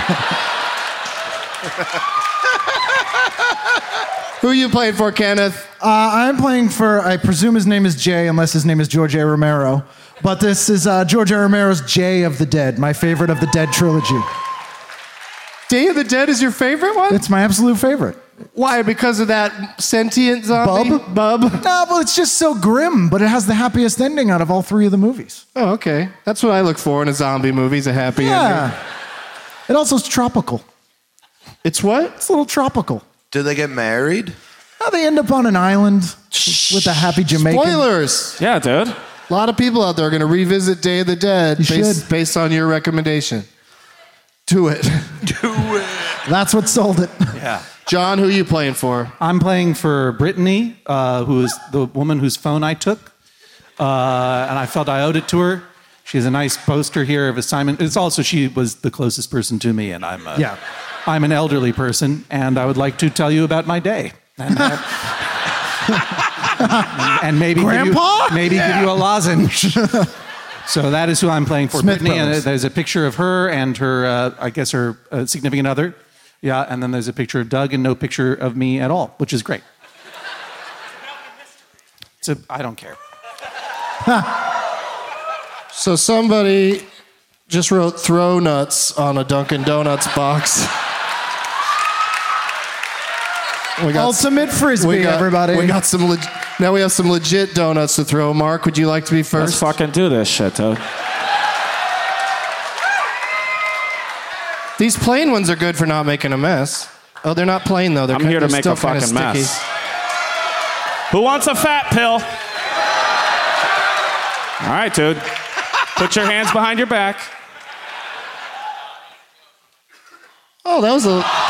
Who are you playing for, Kenneth? I'm playing for, I presume his name is Jay, unless his name is George A. Romero. But this is George A. Romero's Jay of the Dead, my favorite of the Dead trilogy. Day of the Dead is your favorite one? It's my absolute favorite. Why? Because of that sentient zombie? Bub? No, but it's just so grim, but it has the happiest ending out of all 3 of the movies. Oh, okay. That's what I look for in a zombie movie, is a happy ending. Yeah. It also is tropical. It's what? It's a little tropical. Did they get married? Oh, they end up on an island with a happy Jamaican. Spoilers! Yeah, dude. A lot of people out there are going to revisit Day of the Dead based on your recommendation. Do it. Do it. That's what sold it. Yeah. John, who are you playing for? I'm playing for Brittany, who is the woman whose phone I took. And I felt I owed it to her. She has a nice poster here of Simon. It's also, she was the closest person to me, and I'm an elderly person, and I would like to tell you about my day. And, and maybe Grandpa? give you a lozenge. So that is who I'm playing for. Smith Brittany, and Brothers. there's a picture of her and her, I guess her significant other. Yeah, and then there's a picture of Doug and no picture of me at all, which is great. I don't care. So somebody just wrote throw nuts on a Dunkin' Donuts box. Ultimate Frisbee, everybody. We got some now we have some legit donuts to throw. Mark, would you like to be first? Let's fucking do this shit, dude. These plain ones are good for not making a mess. Oh, they're not plain though. I'm here to make a fucking mess. Who wants a fat pill? All right, dude. Put your hands behind your back. Oh, that was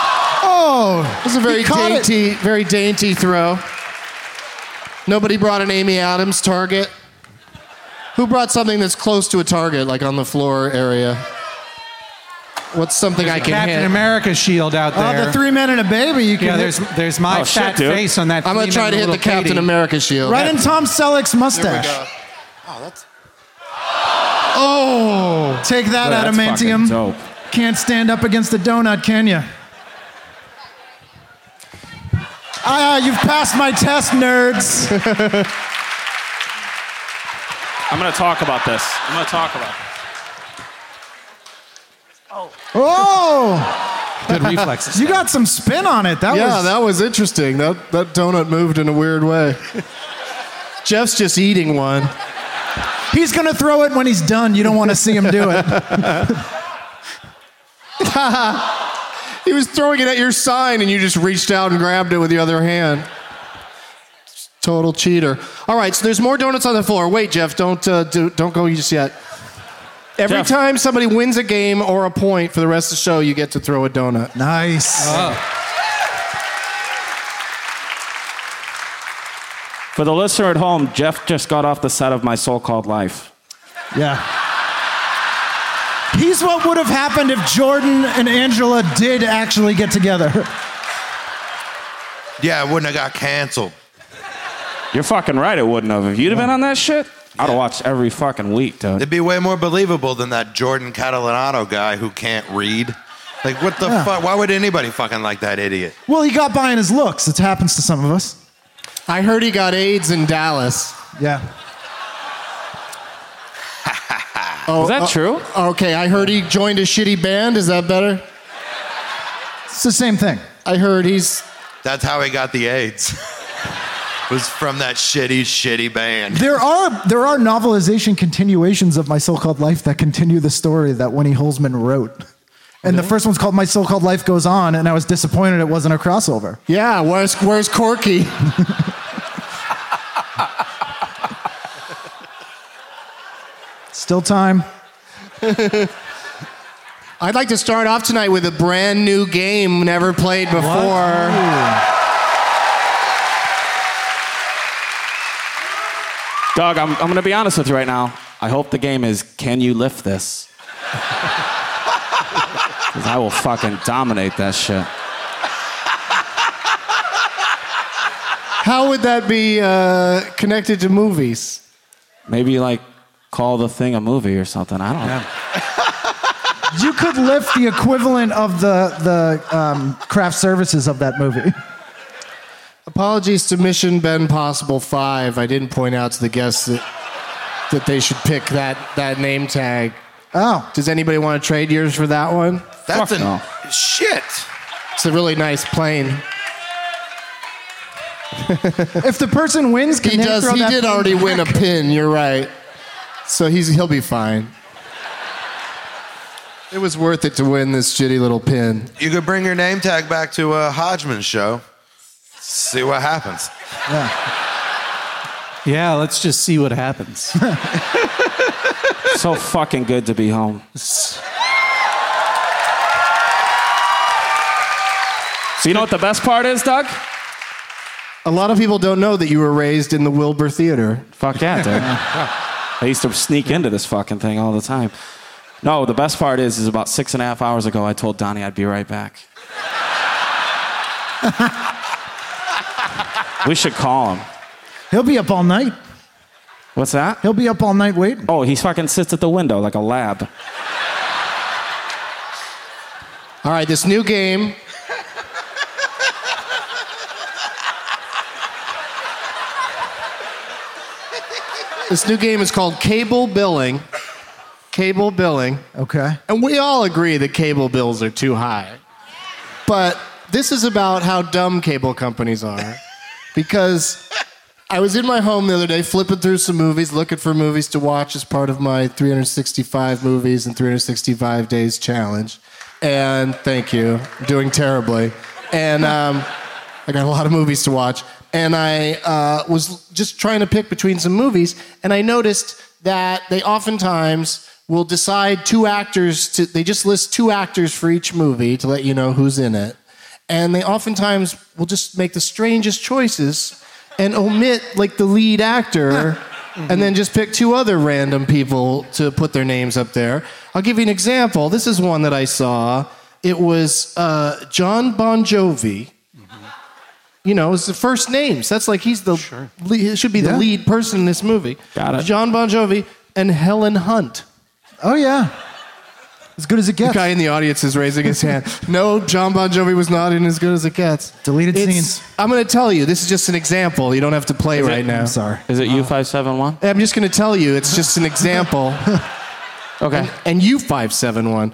a very dainty throw. Nobody brought an Amy Adams target. Who brought something that's close to a target, like on the floor area? What's something I can Captain hit? America shield out there. Oh, the 3 Men and a Baby. You can there's my fat face on that. I'm gonna try to hit the Captain America shield. Right in Tom Selleck's mustache. There we go. Oh, that's. Oh, take that, Well, that's adamantium. fucking dope. Can't stand up against a donut, can you? You've passed my test, nerds. I'm going to talk about this. I'm going to talk about it. Oh! Good reflexes. You got some spin on it. That was interesting. That donut moved in a weird way. Jeff's just eating one. He's going to throw it when he's done. You don't want to see him do it. He was throwing it at your sign and you just reached out and grabbed it with the other hand. Total cheater. All right, so there's more donuts on the floor. Wait, Jeff, don't go just yet. Every time somebody wins a game or a point for the rest of the show, you get to throw a donut. Nice. For the listener at home, Jeff just got off the set of My So-Called Life. Yeah. He's what would have happened if Jordan and Angela did actually get together. Yeah, it wouldn't have got canceled. You're fucking right, it wouldn't have. If you'd have been on that shit, I'd have watched every fucking week, dude. It'd be way more believable than that Jordan Catalanato guy who can't read. Like, what the fuck? Why would anybody fucking like that idiot? Well, he got by in his looks. It happens to some of us. I heard he got AIDS in Dallas. Yeah. Is that true? Okay, I heard he joined a shitty band. Is that better? It's the same thing. I heard he's... That's how he got the AIDS. Was from that shitty band. There are novelization continuations of My So-Called Life that continue the story that Winnie Holzman wrote. And the first one's called My So-Called Life Goes On, and I was disappointed it wasn't a crossover. Yeah, where's Corky? Still time. I'd like to start off tonight with a brand new game never played before. Doug, I'm going to be honest with you right now. I hope the game is, can you lift this? Because I will fucking dominate that shit. How would that be connected to movies? Maybe like call the thing a movie or something. I don't know. You could lift the equivalent of the craft services of that movie. Apologies to Mission Ben Possible 5. I didn't point out to the guests that they should pick that name tag. Oh. Does anybody want to trade yours for that one? That's shit. It's a really nice plane. If the person wins, can he did already win a pin, you're right. So he'll be fine. It was worth it to win this shitty little pin. You could bring your name tag back to a Hodgman show. See what happens. Yeah, let's just see what happens. So fucking good to be home. So you know what the best part is, Doug? A lot of people don't know that you were raised in the Wilbur Theater. Fuck yeah, dude. I used to sneak into this fucking thing all the time. No, the best part is about 6.5 hours ago, I told Donnie I'd be right back. We should call him. He'll be up all night. What's that? He'll be up all night waiting. Oh, he fucking sits at the window like a lab. All right, this new game. This new game is called Cable Billing. Cable billing. Okay. And we all agree that cable bills are too high. But this is about how dumb cable companies are. Because I was in my home the other day flipping through some movies, looking for movies to watch as part of my 365 movies and 365 days challenge. And thank you. I'm doing terribly. And I got a lot of movies to watch. And I was just trying to pick between some movies, and I noticed that they oftentimes will decide they just list 2 actors for each movie to let you know who's in it. And they oftentimes will just make the strangest choices and omit like the lead actor and then just pick 2 other random people to put their names up there. I'll give you an example. This is one that I saw. It was John Bon Jovi. You know, it's the first names. That's like he's the he should be the lead person in this movie. Got it. John Bon Jovi and Helen Hunt. Oh, yeah. As good as it gets. The guy in the audience is raising his hand. No, John Bon Jovi was not in As Good as It Gets. Deleted scenes. I'm going to tell you, this is just an example. You don't have to play right now. I'm sorry. Is it U571? I'm just going to tell you, it's just an example. Okay. And U571.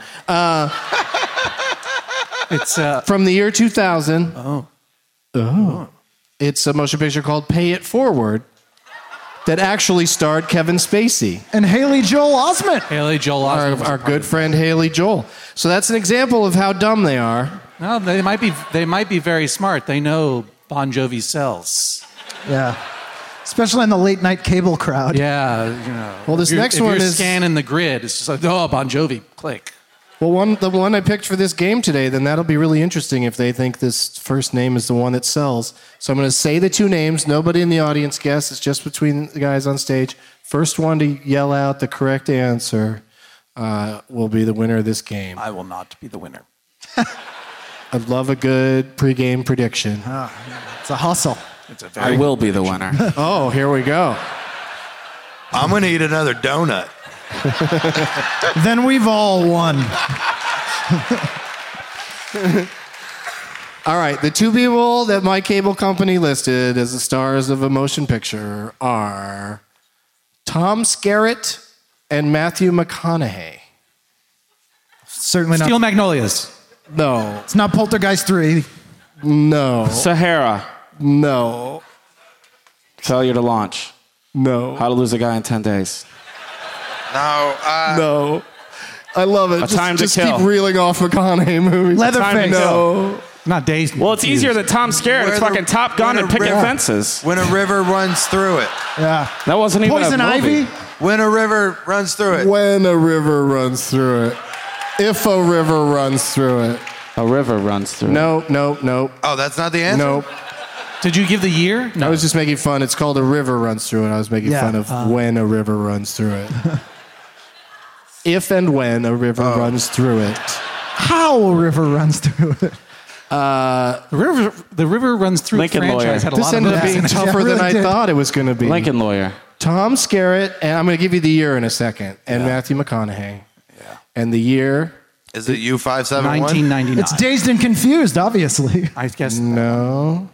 It's from the year 2000. Oh. It's a motion picture called Pay It Forward that actually starred Kevin Spacey. And Haley Joel Osment. Haley Joel Osment. Our good friend Haley Joel. So that's an example of how dumb they are. No, they might be very smart. They know Bon Jovi sells. Yeah. Especially in the late night cable crowd. Yeah, you know. Well, this next one is scanning the grid. It's just like, oh, Bon Jovi, click. Well, the one I picked for this game today, then that'll be really interesting if they think this first name is the one that sells. So I'm going to say the 2 names. Nobody in the audience guess. It's just between the guys on stage. First one to yell out the correct answer will be the winner of this game. I will not be the winner. I'd love a good pregame prediction. It's a hustle. I will be the winner. Oh, here we go. I'm going to eat another donut. Then we've all won. All right, the 2 people that my cable company listed as the stars of a motion picture are Tom Skerritt and Matthew McConaughey. Certainly not. Steel Magnolias. No. It's not Poltergeist 3. No. Sahara. No. Failure to launch. No. How to lose a guy in 10 days. No. No. I love it. A Time to just Kill. keep reeling off McConaughey movies. Leatherface. No. Not Dazed. Well, it's easier than Tom Skerritt. It's fucking Top Gun and picking fences. When a river runs through it. Yeah. That wasn't even Poison a movie. Ivy. When a river runs through it. When a river runs through it. If a river runs through it. A river runs through it. Nope. Oh, that's not the answer? Nope. Did you give the year? I was just making fun. It's called A River Runs Through It. I was making Yeah. fun of when a river runs through it. If and when a river runs through it. How a river runs through it. The river runs through Lincoln franchise Lawyer. had a This lot of ended up movies being in it. tougher really than I did. thought it was going to be. Lincoln Lawyer. Tom Skerritt, and I'm going to give you the year in a second, and Matthew McConaughey. Yeah. And the year... Is it U571? 1999. It's Dazed and Confused, obviously. I guess. No.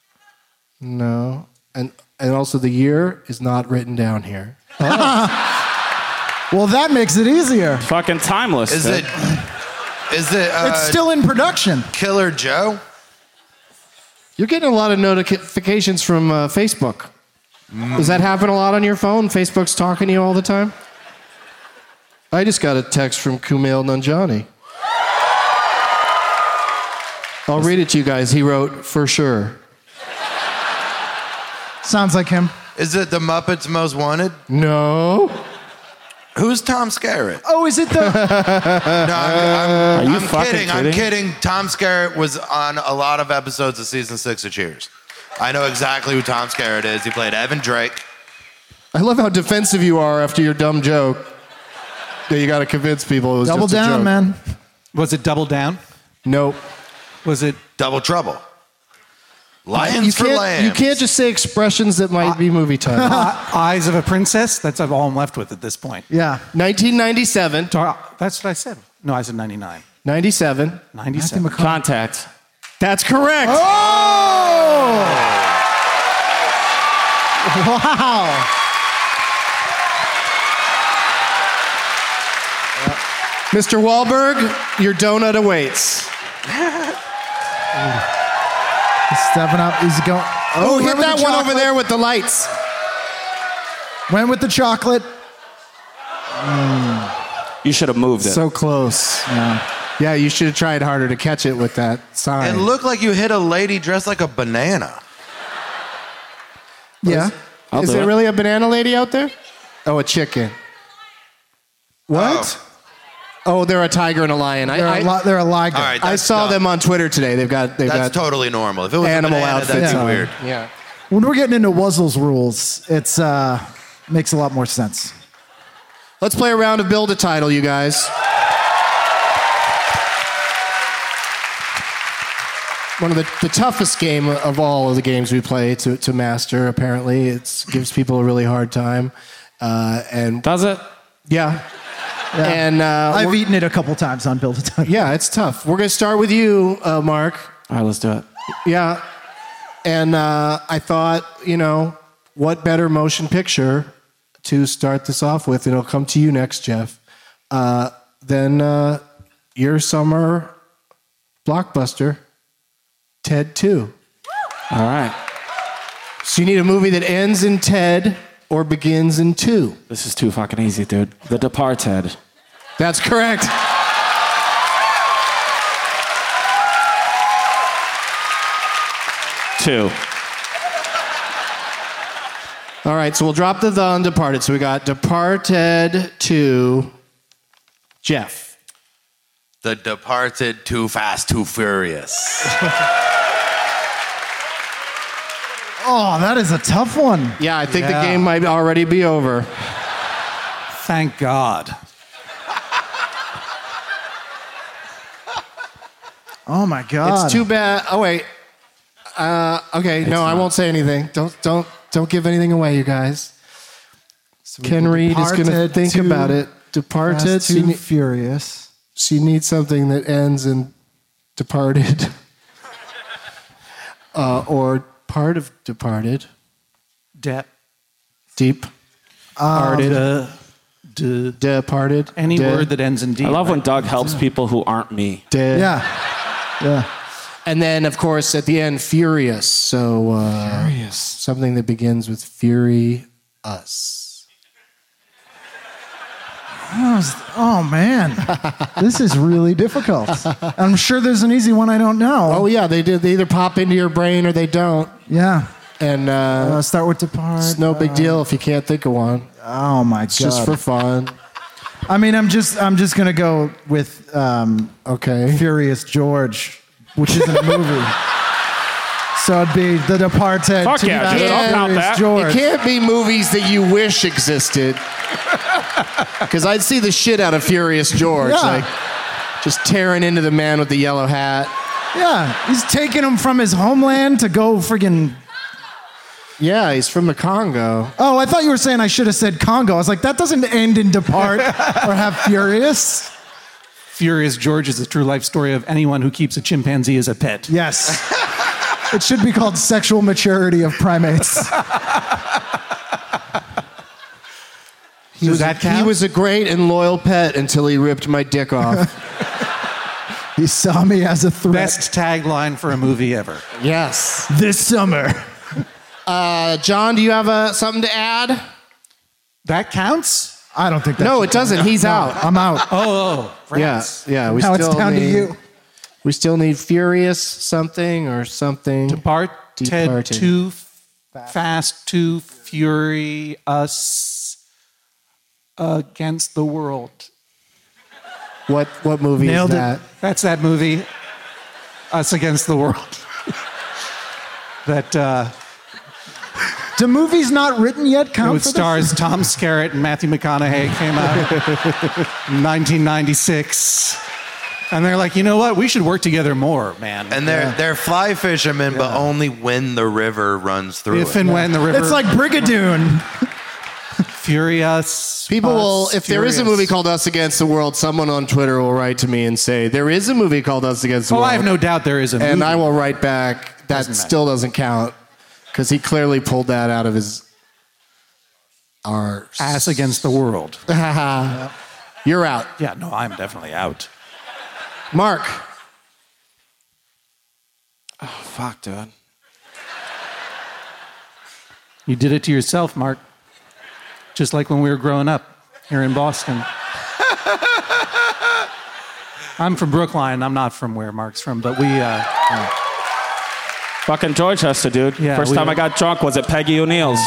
And also the year is not written down here. Well, that makes it easier. Fucking timeless. Is dude. It's still in production. Killer Joe? You're getting a lot of notifications from Facebook. Does that happen a lot on your phone? Facebook's talking to you all the time? I just got a text from Kumail Nanjiani. I'll read it to you guys. He wrote, "For sure." Sounds like him. Is it The Muppets Most Wanted? No. Who's Tom Skerritt? Oh, is it the... No, Are you I'm fucking kidding. I'm kidding? kidding. Tom Skerritt was on a lot of episodes of season 6 of Cheers. I know exactly who Tom Skerritt is. He played Evan Drake. I love how defensive you are after your dumb joke. That you got to convince people it was Double just a down, joke. man. Was it Double Down? Nope. Was it Double Trouble. You Lions for can't, Lambs. you can't just say expressions that might be movie titles. Eyes of a Princess? That's all I'm left with at this point. Yeah. 1997. That's what I said. No, I said 99. 97. 97. Contact. That's correct. Oh! Wow. Mr. Wahlberg, your donut awaits. He's stepping up. He's going... Oh, hit went with that the one over chocolate. there with the lights. Went with the chocolate. You should have moved it. So close. Yeah, you should have tried harder to catch it with that sign. It looked like you hit a lady dressed like a banana. Yeah. I'll Is do there it. really a banana lady out there? Oh, a chicken. What? Oh, they're a tiger and a lion. They're a liger. All right, I that's saw dumb. them on Twitter today. They've got That's totally normal. If it was animal a banana, outfits that'd be on. weird. Yeah. When we're getting into Wuzzle's rules, it's makes a lot more sense. Let's play a round of Build a Title, you guys. One of the toughest game of all of the games we play to master, apparently. It gives people a really hard time. And Does it? Yeah. And I've eaten it a couple times on Build a Title. yeah, it's tough. We're going to start with you, Mark. All right, let's do it. Yeah. And I thought, what better motion picture to start this off with, and it'll come to you next, Jeff, than your summer blockbuster, Ted 2. All right. So you need a movie that ends in Ted or begins in 2. This is too fucking easy, dude. The Departed. That's correct. Two. All right, so we'll drop the on Departed. So we got Departed 2, Jeff. The Departed, Too Fast, Too Furious. Oh, that is a tough one. Yeah, I think the game might already be over. Thank God. Oh my God. It's too bad. Oh wait. Okay, no, I won't say anything. Don't give anything away, you guys. So Ken Reed is going to Departed think to about it. Departed. Fast, Too Furious. She needs something that ends in Departed, or part of Departed. Deep. Parted. Departed. Any word that ends in D. I love when Doug helps people who aren't me. Yeah. And then, of course, at the end, Furious. So, Furious. Something that begins with Fury Us. Oh man, this is really difficult. I'm sure there's an easy one I don't know. Oh yeah, they do. They either pop into your brain or they don't. Yeah. And start with Depart. It's no big deal if you can't think of one. Oh my God. It's just for fun. I mean, I'm just gonna go with okay, Furious George, which isn't a movie. So it'd be The Departed. Fuck Too yeah, Fast, dude, I'll count Furious, that. George. It can't be movies that you wish existed. Because I'd see the shit out of Furious George. Yeah. Like, just tearing into the man with the yellow hat. Yeah, he's taking him from his homeland to go friggin'. Yeah, he's from the Congo. Oh, I thought you were saying I should have said Congo. I was like, that doesn't end in Depart or have Furious. Furious George is a true life story of anyone who keeps a chimpanzee as a pet. Yes. It should be called Sexual Maturity of Primates. He was a great and loyal pet until he ripped my dick off. He saw me as a threat. Best tagline for a movie ever. Yes. This summer. John, do you have something to add? That counts? I don't think that. No, should it doesn't. count. He's No, out. I'm out. France. Yeah. We Now still it's down to need, you. We still need Furious something or something. Departed. Departed. Too Fast, Too Furious Against the World. What movie Nailed is it. that? That's that movie, Us Against the World. That Do movies not written yet count it for stars this? Tom Skerritt and Matthew McConaughey. Came out in 1996. And they're like, you know what? We should work together more, man. And they're fly fishermen, but only when the river runs through If it. and when the river... It's like Brigadoon. Furious. People will, if there is a movie called Us Against the World, someone on Twitter will write to me and say, there is a movie called Us Against the Oh, World. I have no doubt there is a movie. And I will write back, that still doesn't count. Because he clearly pulled that out of his arse. Ass Against the World. You're out. Yeah, no, I'm definitely out. Mark. Oh, fuck, dude. You did it to yourself, Mark. Just like when we were growing up here in Boston. I'm from Brookline. I'm not from where Mark's from, but we... Fucking Dorchester, dude. Yeah, First we time were- I got drunk was at Peggy O'Neill's.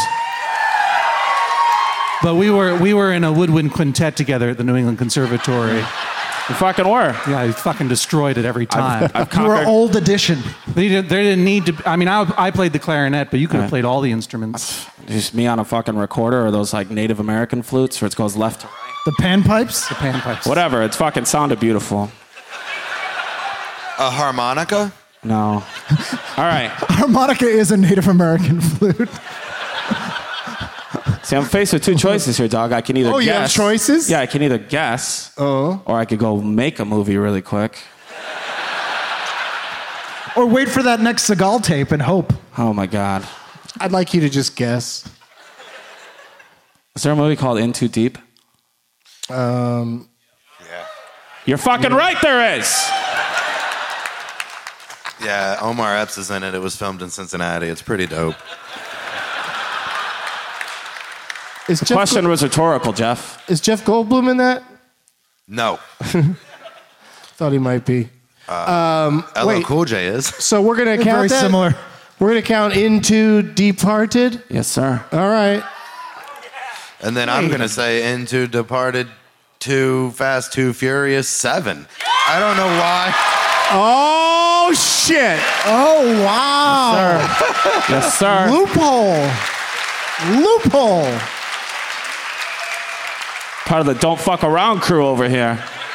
But we were in a woodwind quintet together at the New England Conservatory. You fucking were. Yeah, I fucking destroyed it every time. I've You were conquered. old edition. They didn't need to... I mean, I played the clarinet, but you could have played all the instruments. Just me on a fucking recorder or those like Native American flutes where it goes left to right. The panpipes? The panpipes. Whatever. It's fucking sounded beautiful. A harmonica? No. All right. Harmonica is a Native American flute. See, I'm faced with two choices here, dog. I can either guess. You have choices? Yeah, I can either guess. Oh. Or I could go make a movie really quick. Or wait for that next Seagal tape and hope. Oh my God. I'd like you to just guess. Is there a movie called In Too Deep? Yeah. You're fucking right, there is. Yeah, Omar Epps is in it. It was filmed in Cincinnati. It's pretty dope. Is The question was rhetorical, Jeff. Is Jeff Goldblum in that? No. Thought he might be. LL wait. Cool J is. So we're gonna count Very that? similar. We're gonna count Into Departed. Yes, sir. All right. And then I'm going to say Into Departed, Too Fast, Too Furious 7. I don't know why. Oh shit! Oh, wow. Yes, sir. Loophole. Part of the Don't Fuck Around crew over here.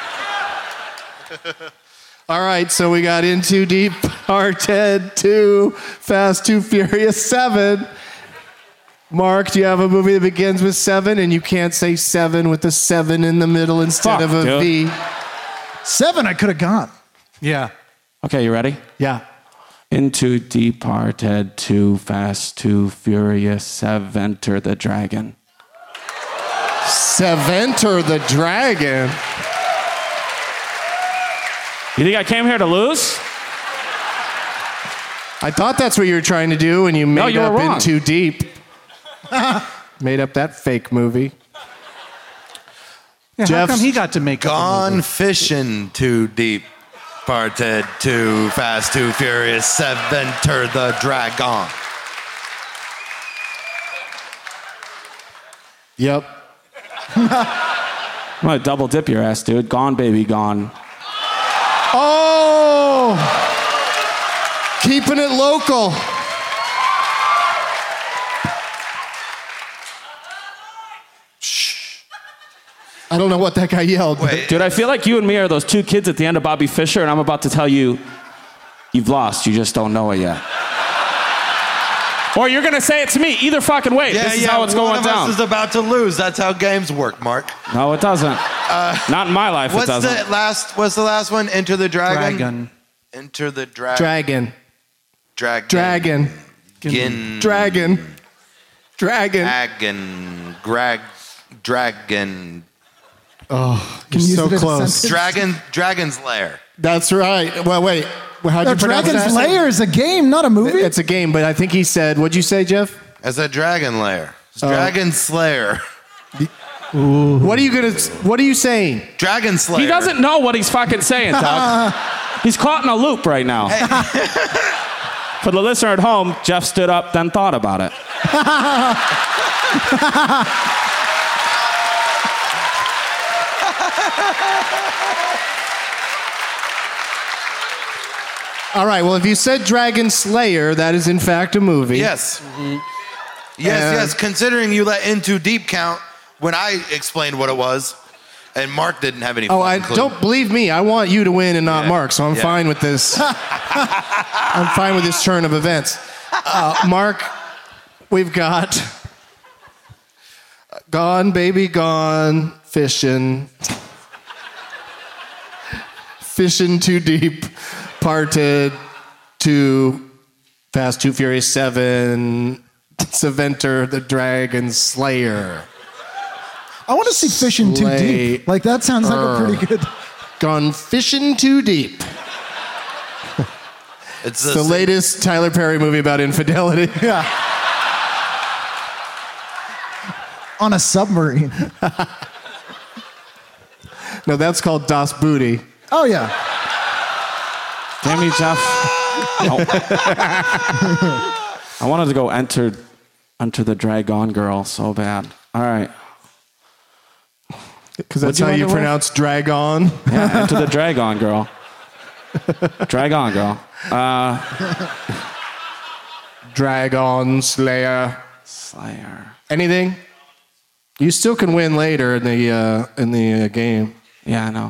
All right, so we got Into Departed, Too Fast, Too Furious 7. Mark, do you have a movie that begins with 7 and you can't say 7 with the 7 in the middle instead Fuck, of a dude. V? 7 I could have got. Yeah. Okay, you ready? Yeah. Into Departed, Too Fast, Too Furious, Enter the Dragon. Enter the Dragon. You think I came here to lose? I thought that's what you were trying to do when you made you were up wrong. In Too Deep. Made up that fake movie. Yeah, Jeff- how come he got to make up a Gone movie? fishing too deep. Parted Too Fast, Too Furious, Enter the Dragon. Yep. I'm gonna double dip your ass, dude. Gone, baby, gone. Oh! Keeping it local. I don't know what that guy yelled. Dude, I feel like you and me are those two kids at the end of Bobby Fischer, and I'm about to tell you, you've lost. You just don't know it yet. Or you're going to say it to me. Either fucking way. This is how it's going down. One of us is about to lose. That's how games work, Mark. No, it doesn't. Not in my life, it doesn't. What's the last one? Enter the Dragon? Enter the Dragon. Dragon. Dragon. Dragon. Dragon. Oh, Can you're you so use it as a close. sentence? Dragon's Lair. That's right. Well, wait. How'd No, you pronounce Dragon's that? Lair is a game, not a movie. It's a game, but I think he said, what'd you say, Jeff? I said Dragon Lair. It's Dragon Slayer. What are you saying? Dragon Slayer. He doesn't know what he's fucking saying, Doug. He's caught in a loop right now. For the listener at home, Jeff stood up, then thought about it. All right, well, if you said Dragon Slayer, that is in fact a movie. Yes. Yes. Considering you let In Too Deep count when I explained what it was, and Mark didn't have any. Don't believe me. I want you to win and not Mark, so I'm fine with this. I'm fine with this turn of events. Mark, we've got Gone, Baby Gone, Fishing Too Deep, Parted, 2, Fast 2 Furious 7, Saventer, the Dragon Slayer. I want to see Fishing Too Deep. Like, that sounds like a pretty good... Gone Fishing Too Deep. It's the latest Tyler Perry movie about infidelity. Yeah. On a submarine. No, that's called Das Booty. Oh, yeah. Damn you, Jeff. I wanted to go enter the Dragon Girl so bad. All right. Because that's how you pronounce Dragon? Yeah, Enter the Dragon Girl. Dragon Girl. Dragon Slayer. Anything? You still can win later in the game. Yeah, I know.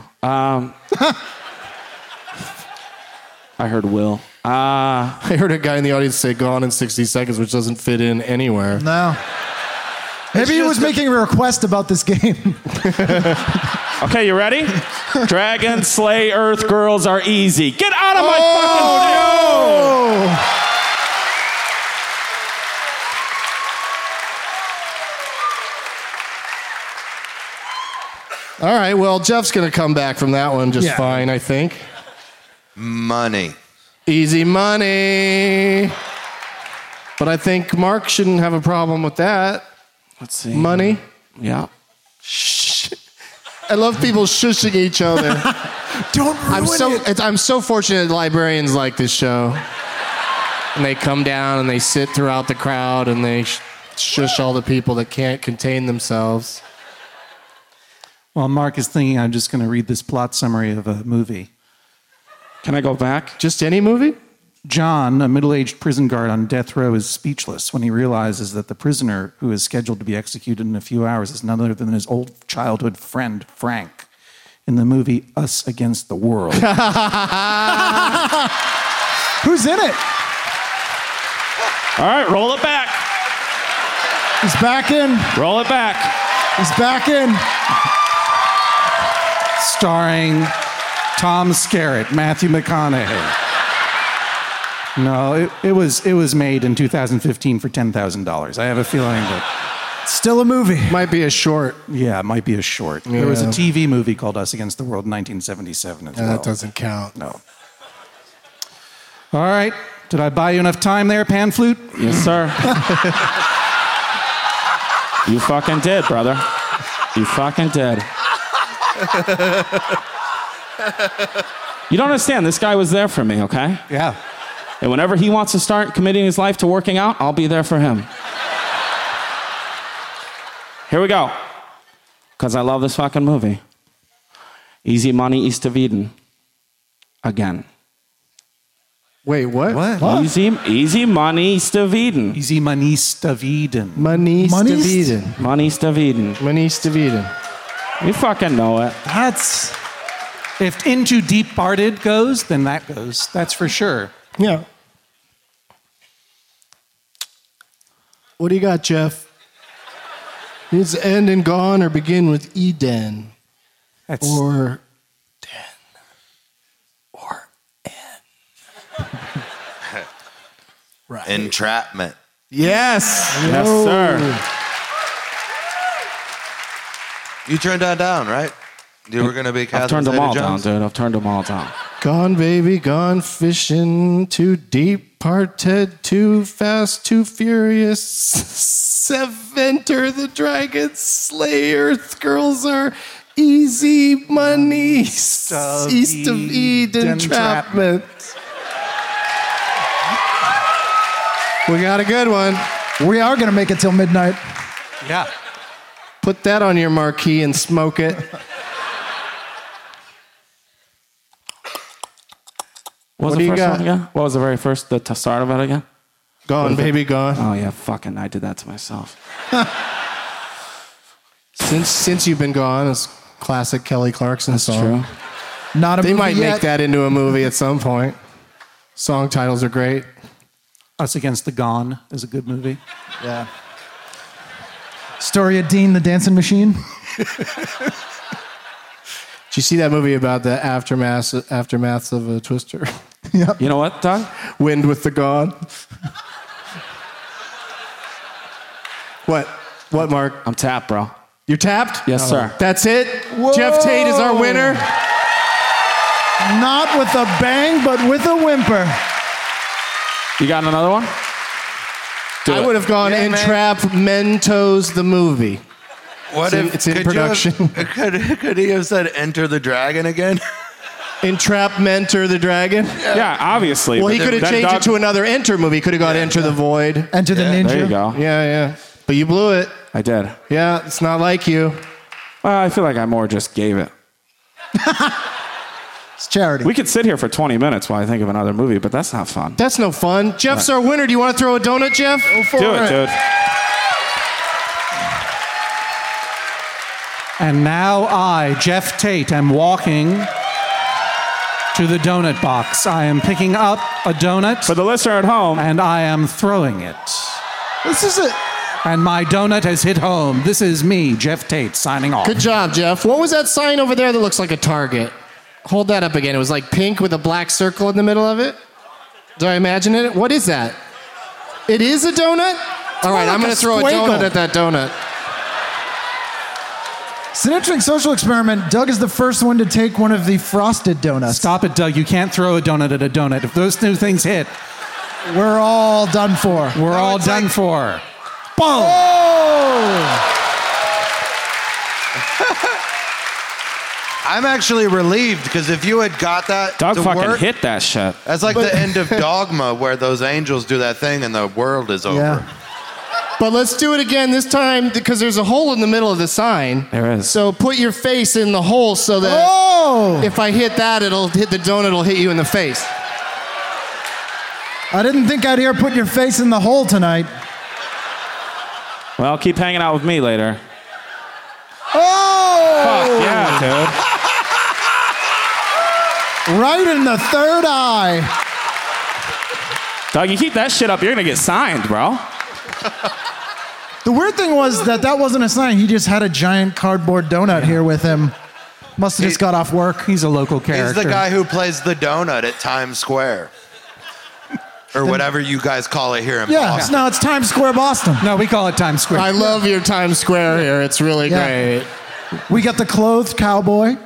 I heard Will. I heard a guy in the audience say "Gone in 60 Seconds," which doesn't fit in anywhere. No. Maybe he was making a request about this game. Okay, you ready? Dragon slay Earth girls are easy. Get out of my fucking... All right, well, Jeff's going to come back from that one just fine, I think. Money. Easy money. But I think Mark shouldn't have a problem with that. Let's see. Money. Yeah. Shh. I love people shushing each other. Don't ruin it. I'm so fortunate that librarians like this show. And they come down and they sit throughout the crowd and they shush all the people that can't contain themselves. Well, Mark is thinking I'm just going to read this plot summary of a movie. Can I go back? Just any movie? John, a middle-aged prison guard on death row, is speechless when he realizes that the prisoner who is scheduled to be executed in a few hours is none other than his old childhood friend, Frank, in the movie Us Against the World. Who's in it? All right, roll it back. He's back in. Roll it back. He's back in. Starring Tom Skerritt, Matthew McConaughey. No, it was made in 2015 for $10,000. I have a feeling that... Still a movie. Might be a short. Yeah, it might be a short. Yeah. There was a TV movie called Us Against the World in 1977 as well. That doesn't count. No. All right. Did I buy you enough time there, Pan Flute? Yes, sir. You fucking did, brother. You fucking did. You don't understand. This guy was there for me, okay? Yeah. And whenever he wants to start committing his life to working out, I'll be there for him. Here we go. Because I love this fucking movie. Easy Money, East of Eden. Again. Wait, what? Easy Money, East of Eden. Easy Money, East of Eden. Money, East of Eden. Money, East of Eden. Money, East of Eden. You fucking know it. That's... If Into Deep Parted goes, then that goes. That's for sure. Yeah. What do you got, Jeff? Needs to end in Gone or begin with Eden. Or Den. Or N. Right. Entrapment. Yes. Yes, sir. You turned that down, right? You were going to be Catherine I've turned them all Zeta-Jones? down, dude. I've turned them all down. Gone, baby, gone fishing. Too deep, parted, too fast, too furious. Enter the dragon slayer. Girls are easy money. East of Eden, entrapment. We got a good one. We are going to make it till midnight. Yeah. Put that on your marquee and smoke it. What was What do the you first got? one again? What was the very first, the start of it again? Gone, baby, gone. Oh, yeah, fucking, I did that to myself. Since you've been gone, it's classic Kelly Clarkson song. True. Not a They movie might yet. make that into a movie at some point. Song titles are great. Us Against the Gone is a good movie. Yeah. Story of Dean the Dancing Machine. Did you see that movie about the aftermaths of a Twister? Yep. You know what, Doug? Wind with the Gone. What? What, Mark? I'm tapped, bro. You're tapped? Yes, sir. That's it? Jeff Tate is our winner. Not with a bang, but with a whimper. You got another one? I would have gone Entrap Mentos the movie. What if it's in could you have- production? could he have said Enter the Dragon again? Entrap Mentor the Dragon? Yeah, obviously. Well, he But could have then changed Doug- it to another Enter movie. He could have got Enter the Void. Enter the Ninja. There you go. Yeah. But you blew it. I did. Yeah, it's not like you. Well, I feel like I more just gave it. It's charity. We could sit here for 20 minutes while I think of another movie, but that's not fun. That's no fun. Jeff's our winner. Do you want to throw a donut, Jeff? Go for Do it, dude. And now I, Jeff Tate, am walking to the donut box. I am picking up a donut. For the listener at home. And I am throwing it. This is it. And my donut has hit home. This is me, Jeff Tate, signing off. Good job, Jeff. What was that sign over there that looks like a Target? Hold that up again. It was like pink with a black circle in the middle of it. Do I imagine it? What is that? It is a donut? All right, I'm going to throw a donut at that donut. It's an interesting social experiment. Doug is the first one to take one of the frosted donuts. Stop it, Doug. You can't throw a donut at a donut. If those two things hit, we're all done for. We're all done for. Boom! Oh! I'm actually relieved because if you had got that Doug to fucking work, hit that shit. that's like the end of Dogma where those angels do that thing and the world is over. Yeah. But let's do it again this time because there's a hole in the middle of the sign. There is. So put your face in the hole so that if I hit that, it'll hit the donut, it'll hit you in the face. I didn't think I'd hear put your face in the hole tonight. Well, keep hanging out with me later. Oh! Fuck yeah, dude. Right in the third eye. Doug, you keep that shit up, you're gonna get signed, bro. The weird thing was that wasn't a sign. He just had a giant cardboard donut here with him. Must have just got off work. He's a local character. He's the guy who plays the donut at Times Square. Or whatever you guys call it here in Boston. No, it's Times Square, Boston. No, we call it Times Square. I love your Times Square here. It's really great. We got the clothed cowboy.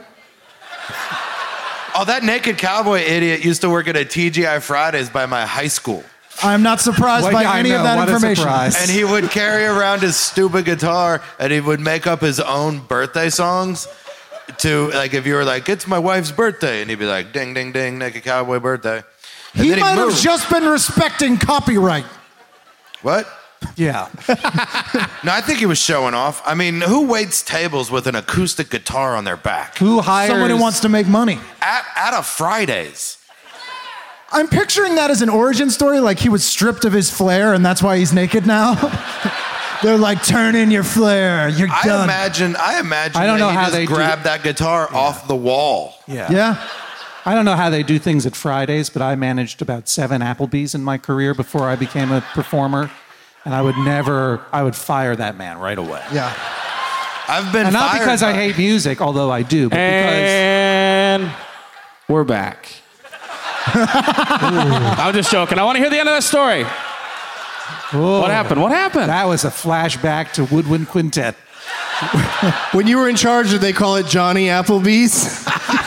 Oh, that naked cowboy idiot used to work at a TGI Fridays by my high school. I'm not surprised by any of that information. And he would carry around his stupid guitar and he would make up his own birthday songs to, like, if you were like, it's my wife's birthday, and he'd be like, ding, ding, ding, naked cowboy birthday. And He then might have moved. just been respecting copyright. What? Yeah. No, I think he was showing off. I mean, who waits tables with an acoustic guitar on their back? Who hires Someone who wants to make money. At a Fridays. I'm picturing that as an origin story, like he was stripped of his flair and that's why he's naked now. They're like, turn in your flare. You're done. I imagine I don't know that he how just they grabbed that guitar off the wall. Yeah. I don't know how they do things at Fridays, but I managed about 7 Applebee's in my career before I became a performer. And I would fire that man right away. Yeah. I've been And not fired because I by- hate music, although I do, but And we're back. I'm just joking. I want to hear the end of that story. What happened? What happened? That was a flashback to Woodwind Quintet. When you were in charge, did they call it Johnny Applebee's?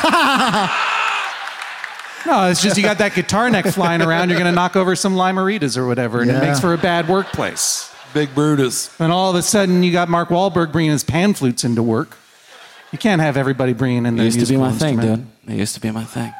No, it's just you got that guitar neck flying around, you're going to knock over some limeritas or whatever, and it makes for a bad workplace. Big Brutus. And all of a sudden, you got Mark Wahlberg bringing his pan flutes into work. You can't have everybody bringing in their It used to be musical my thing, instrument. dude. It used to be my thing.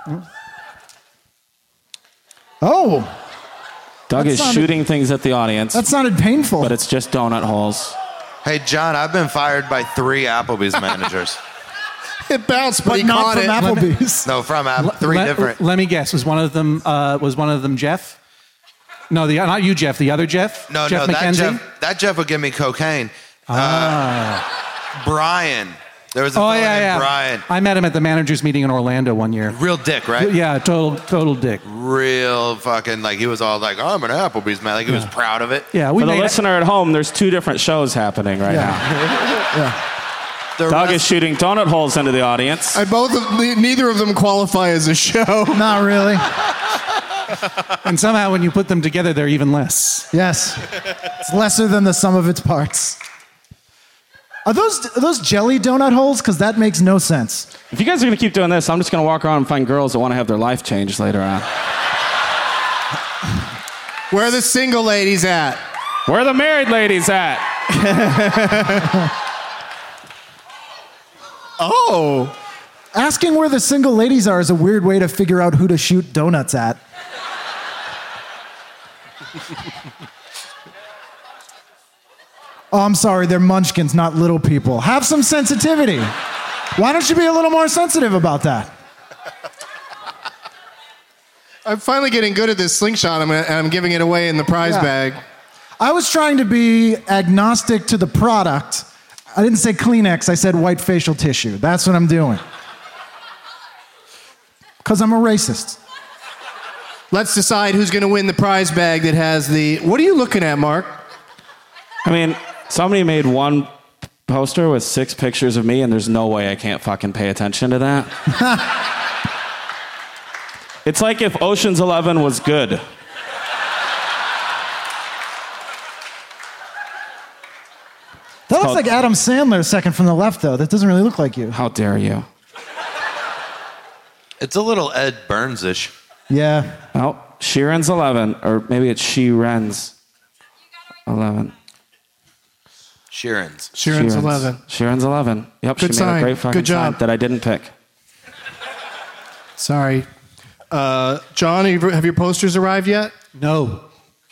Oh, Doug That is sounded- shooting things at the audience, that sounded painful. but it's just donut holes. Hey, John, I've been fired by 3 Applebee's managers. It bounced, but he not caught from it. Applebee's. No, from 3 different. Let me guess. Was one of them Jeff? No, not you, Jeff. The other Jeff. No, Jeff no, McKenzie? that Jeff would give me cocaine. Brian. There was a fellow named Brian. I met him at the managers meeting in Orlando one year. Real dick, right? Yeah, total dick. Real fucking, like, he was all like, oh, I'm an Applebee's man. Like, he was proud of it. Yeah, For the listener at home, there's 2 different shows happening right now. Doug is shooting donut holes into the audience. Neither of them qualify as a show. Not really. And somehow when you put them together, they're even less. Yes. It's lesser than the sum of its parts. Are those jelly donut holes? Because that makes no sense. If you guys are going to keep doing this, I'm just going to walk around and find girls that want to have their life changed later on. Where are the single ladies at? Where are the married ladies at? Oh. Asking where the single ladies are is a weird way to figure out who to shoot donuts at. Oh, I'm sorry, they're munchkins, not little people. Have some sensitivity. Why don't you be a little more sensitive about that? I'm finally getting good at this slingshot, and I'm giving it away in the prize bag. I was trying to be agnostic to the product. I didn't say Kleenex, I said white facial tissue. That's what I'm doing. Because I'm a racist. Let's decide who's going to win the prize bag that has the... What are you looking at, Mark? I mean, somebody made one poster with 6 pictures of me, and there's no way I can't fucking pay attention to that. It's like if Ocean's 11 was good. That looks like Adam Sandler, second from the left, though. That doesn't really look like you. How dare you? It's a little Ed Burns-ish. Yeah. Oh, Sheeran's 11, or maybe it's Sheeran's 11. Sheeran's. Sheeran's 11. Sheeran's 11. Yep, Good she sign. made a great fucking Good job. sign that I didn't pick. Sorry. John, have your posters arrived yet? No.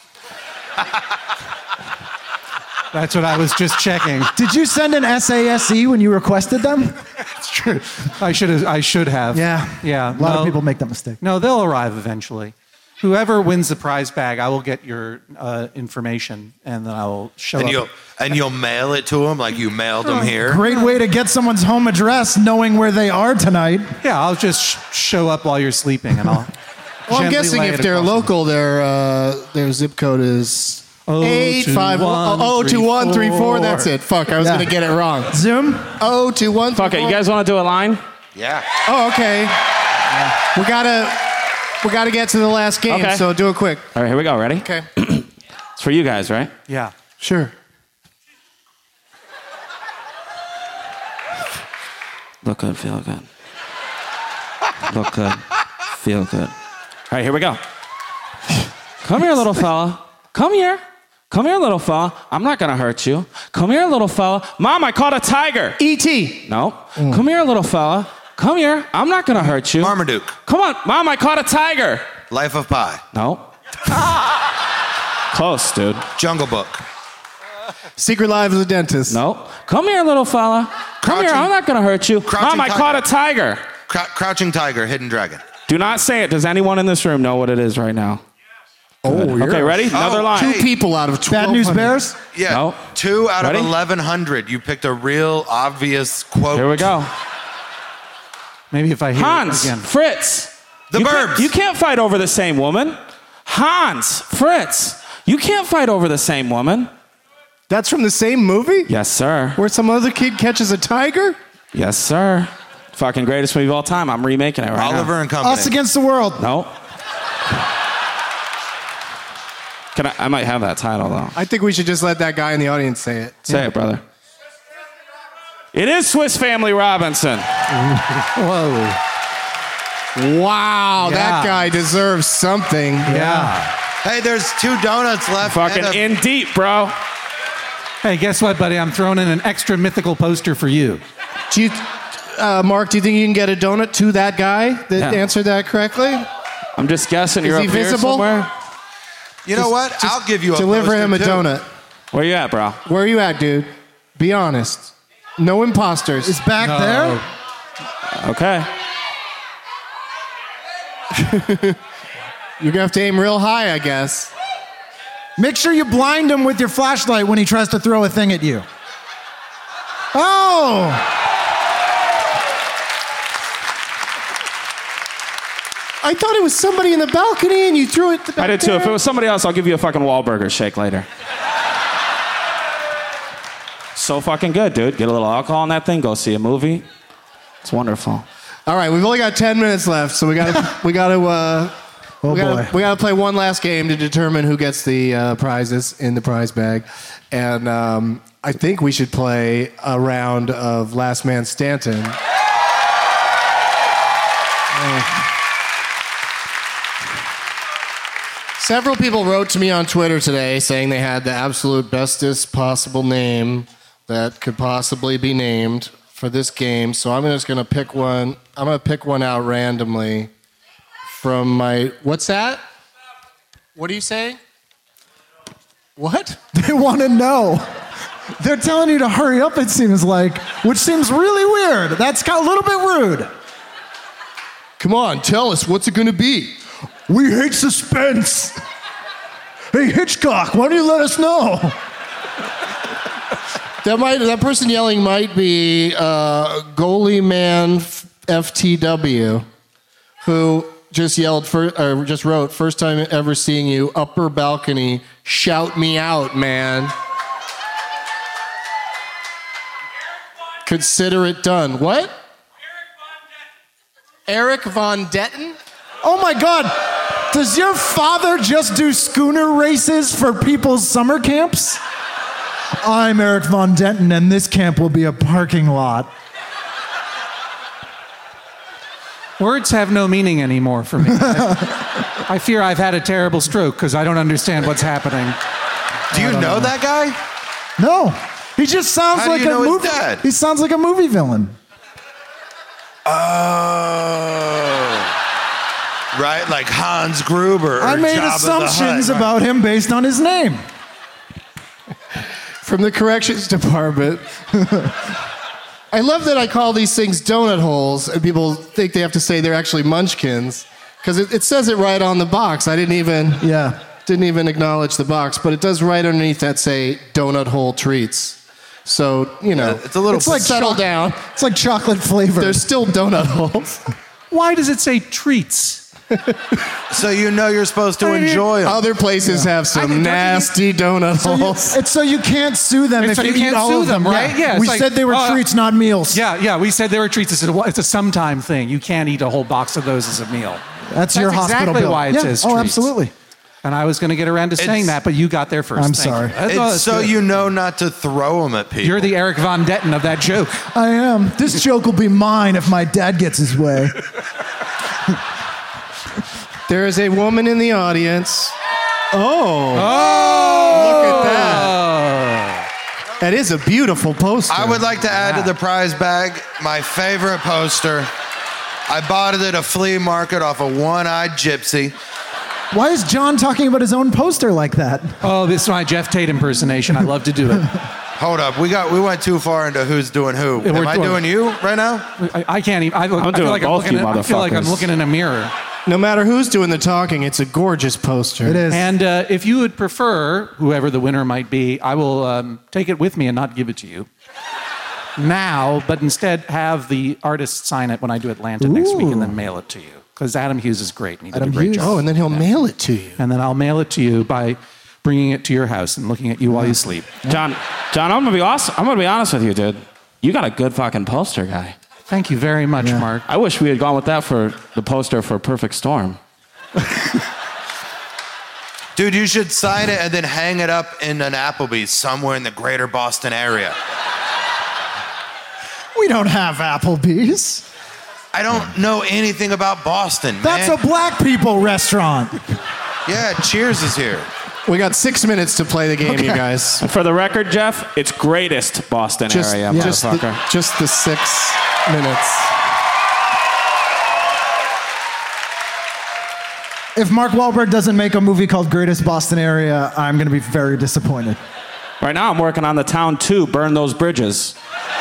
That's what I was just checking. Did you send an SASE when you requested them? It's true. I should have. Yeah. Yeah. A lot of people make that mistake. No, they'll arrive eventually. Whoever wins the prize bag, I will get your information, and then I will show up. And you'll mail it to them like you mailed them here. Great way to get someone's home address knowing where they are tonight. Yeah, I'll just show up while you're sleeping, and I'll. Well, I'm gently guessing lay if it they're across local, their zip code is 02134. 02134. That's it. Fuck, I was Yeah. going to get it wrong. Zoom? 02134. Fuck it, you guys want to do a line? Yeah. Oh, okay. We gotta get to the last game, Okay. so do it quick. All right, here we go. Ready? Okay. It's for you guys, right? Yeah. Sure. Look good, feel good. Look good, feel good. All right, here we go. Come here, little fella. Come here. Come here, little fella. I'm not gonna hurt you. Come here, little fella. Mom, I caught a tiger. E.T. No. Come here, little fella. Come here. I'm not gonna hurt you. Marmaduke. Come on, Mom, I caught a tiger. Life of Pi. No. Close, dude. Jungle Book. Secret Lives of the Dentist. No. Come here, little fella. Come here. I'm not gonna hurt you. Crouching Mom, I caught a tiger. Crouching Tiger, Hidden Dragon. Do not say it. Does anyone in this room know what it is right now? Okay, ready? Another line. 2 people out of 12. Bad News Bears? Yeah. No. 2 out Ready? of 1,100. You picked a real obvious quote. Here we go. Maybe if I hear Hans, it again. Fritz. The Burbs. You can't fight over the same woman. Hans, Fritz. You can't fight over the same woman. That's from the same movie? Yes, sir. Where some other kid catches a tiger? Yes, sir. Fucking greatest movie of all time. I'm remaking it right now. Oliver and Company. Us Against the World. No. I might have that title, though. I think we should just let that guy in the audience say it. Say it, brother. It is Swiss Family Robinson. Whoa. Wow, that guy deserves something. Yeah. Hey, there's 2 donuts left. Fucking in deep, bro. Hey, guess what, buddy? I'm throwing in an extra mythical poster for you. Do you, Mark, do you think you can get a donut to that guy that answered that correctly? I'm just guessing. Is You're he up here visible? somewhere. You know what? I'll give you a Deliver poster him a too. donut. Where you at, bro? Where are you at, dude? Be honest. No imposters. Is back there? Okay. You're going to have to aim real high, I guess. Make sure you blind him with your flashlight when he tries to throw a thing at you. Oh! I thought it was somebody in the balcony and you threw it back I did too. there. If it was somebody else, I'll give you a fucking Wahlburger shake later. So fucking good, dude. Get a little alcohol in that thing. Go see a movie. It's wonderful. All right, we've only got 10 minutes left, so we got to play one last game to determine who gets the prizes in the prize bag, and I think we should play a round of Last Man Stanton. Several people wrote to me on Twitter today saying they had the absolute bestest possible name that could possibly be named for this game. So I'm just going to pick one. I'm going to pick one out randomly from my... What's that? What are you saying? What? They want to know. They're telling you to hurry up, it seems like, which seems really weird. That's a little bit rude. Come on, tell us. What's it going to be? We hate suspense. Hey, Hitchcock, why don't you let us know? That person yelling might be Goalie Man FTW, who just just wrote, first time ever seeing you, upper balcony, shout me out, man. Consider it done. What? Eric Von Detten? Oh my God. Does your father just do schooner races for people's summer camps? I'm Eric Von Denton, and this camp will be a parking lot. Words have no meaning anymore for me. I fear I've had a terrible stroke because I don't understand what's happening. Do you know that guy? No. He just sounds How do like you a know his movie. dad? He sounds like a movie villain. Oh. Right? Like Hans Gruber. Or I made Jabba the assumptions Hutt. about him based on his name. From the corrections department. I love that I call these things donut holes, and people think they have to say they're actually munchkins, because it says it right on the box. I didn't even acknowledge the box, but it does right underneath that say donut hole treats. So, you know, it's a little. It's like settle down. It's like chocolate flavor. There's still donut holes. Why does it say treats? So you know you're supposed to enjoy them. Other places have some nasty donut holes. It's so you can't sue them It's if so you you eat can't all sue of them, right? Yeah, it's we like, said they were treats, not meals. Yeah, we said they were treats. It's a sometime thing. You can't eat a whole box of those as a meal. That's your hospital exactly bill. why it Yeah. says Oh, treats. absolutely. And I was going to get around to saying that, but you got there first. I'm Thank you. sorry. That's So good. you know not to throw them at people. You're the Eric Von Detten of that joke. I am. This joke will be mine if my dad gets his way. There is a woman in the audience. Oh. Look at that. That is a beautiful poster. I would like to add to the prize bag my favorite poster. I bought it at a flea market off a one-eyed gypsy. Why is John talking about his own poster like that? Oh, this is my Jeff Tate impersonation. I love to do it. Hold up, we went too far into who's doing who. Yeah, Am I doing you right now? I can't even. I feel doing like both you I feel like I'm motherfuckers. looking in a mirror. No matter who's doing the talking, it's a gorgeous poster. It is. And if you would prefer, whoever the winner might be, I will take it with me and not give it to you now, but instead have the artist sign it when I do Atlanta next week and then mail it to you. Because Adam Hughes is great and he did a great job. Oh, and then he'll mail it to you. And then I'll mail it to you by bringing it to your house and looking at you while you sleep. John, I'm gonna be awesome. I'm gonna be honest with you, dude. You got a good fucking poster, guy. Thank you very much, Mark. I wish we had gone with that for the poster for Perfect Storm. Dude, you should sign it and then hang it up in an Applebee's somewhere in the greater Boston area. We don't have Applebee's. I don't know anything about Boston, That's man. a black people restaurant. Yeah, Cheers is here. We got 6 minutes to play the game, you guys. For the record, Jeff, it's greatest Boston area, motherfucker. Just the 6 minutes. If Mark Wahlberg doesn't make a movie called Greatest Boston Area, I'm going to be very disappointed. Right now, I'm working on the Town 2, Burn Those Bridges.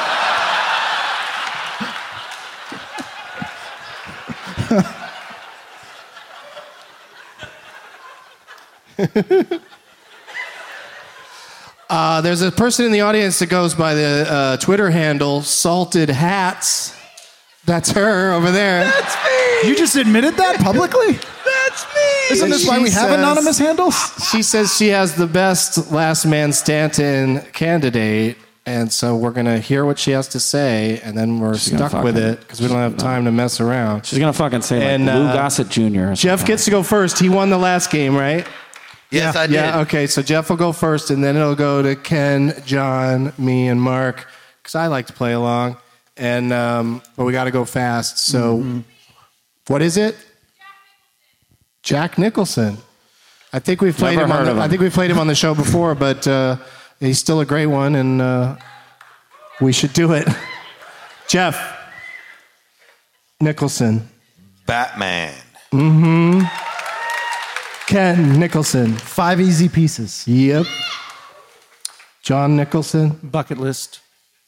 There's a person in the audience that goes by the Twitter handle Salted Hats. That's her over there. That's me. You just admitted that publicly? That's me. Isn't this why we have anonymous handles? She says she has the best Last Man Stanton candidate, and so we're going to hear what she has to say, and then we're stuck with it because we don't have time to mess around. She's going to fucking say like Lou Gossett Jr. Jeff gets to go first. He won the last game, right? Yes, I did. Yeah, okay, so Jeff will go first, and then it'll go to Ken, John, me, and Mark, because I like to play along. And but we got to go fast. So, what is it? Jack Nicholson. I think we've played him. I think we played him on the show before, but he's still a great one, and we should do it. Jeff Nicholson. Batman. Mm-hmm. Ken Nicholson. 5 Easy Pieces. Yep. John Nicholson. Bucket List.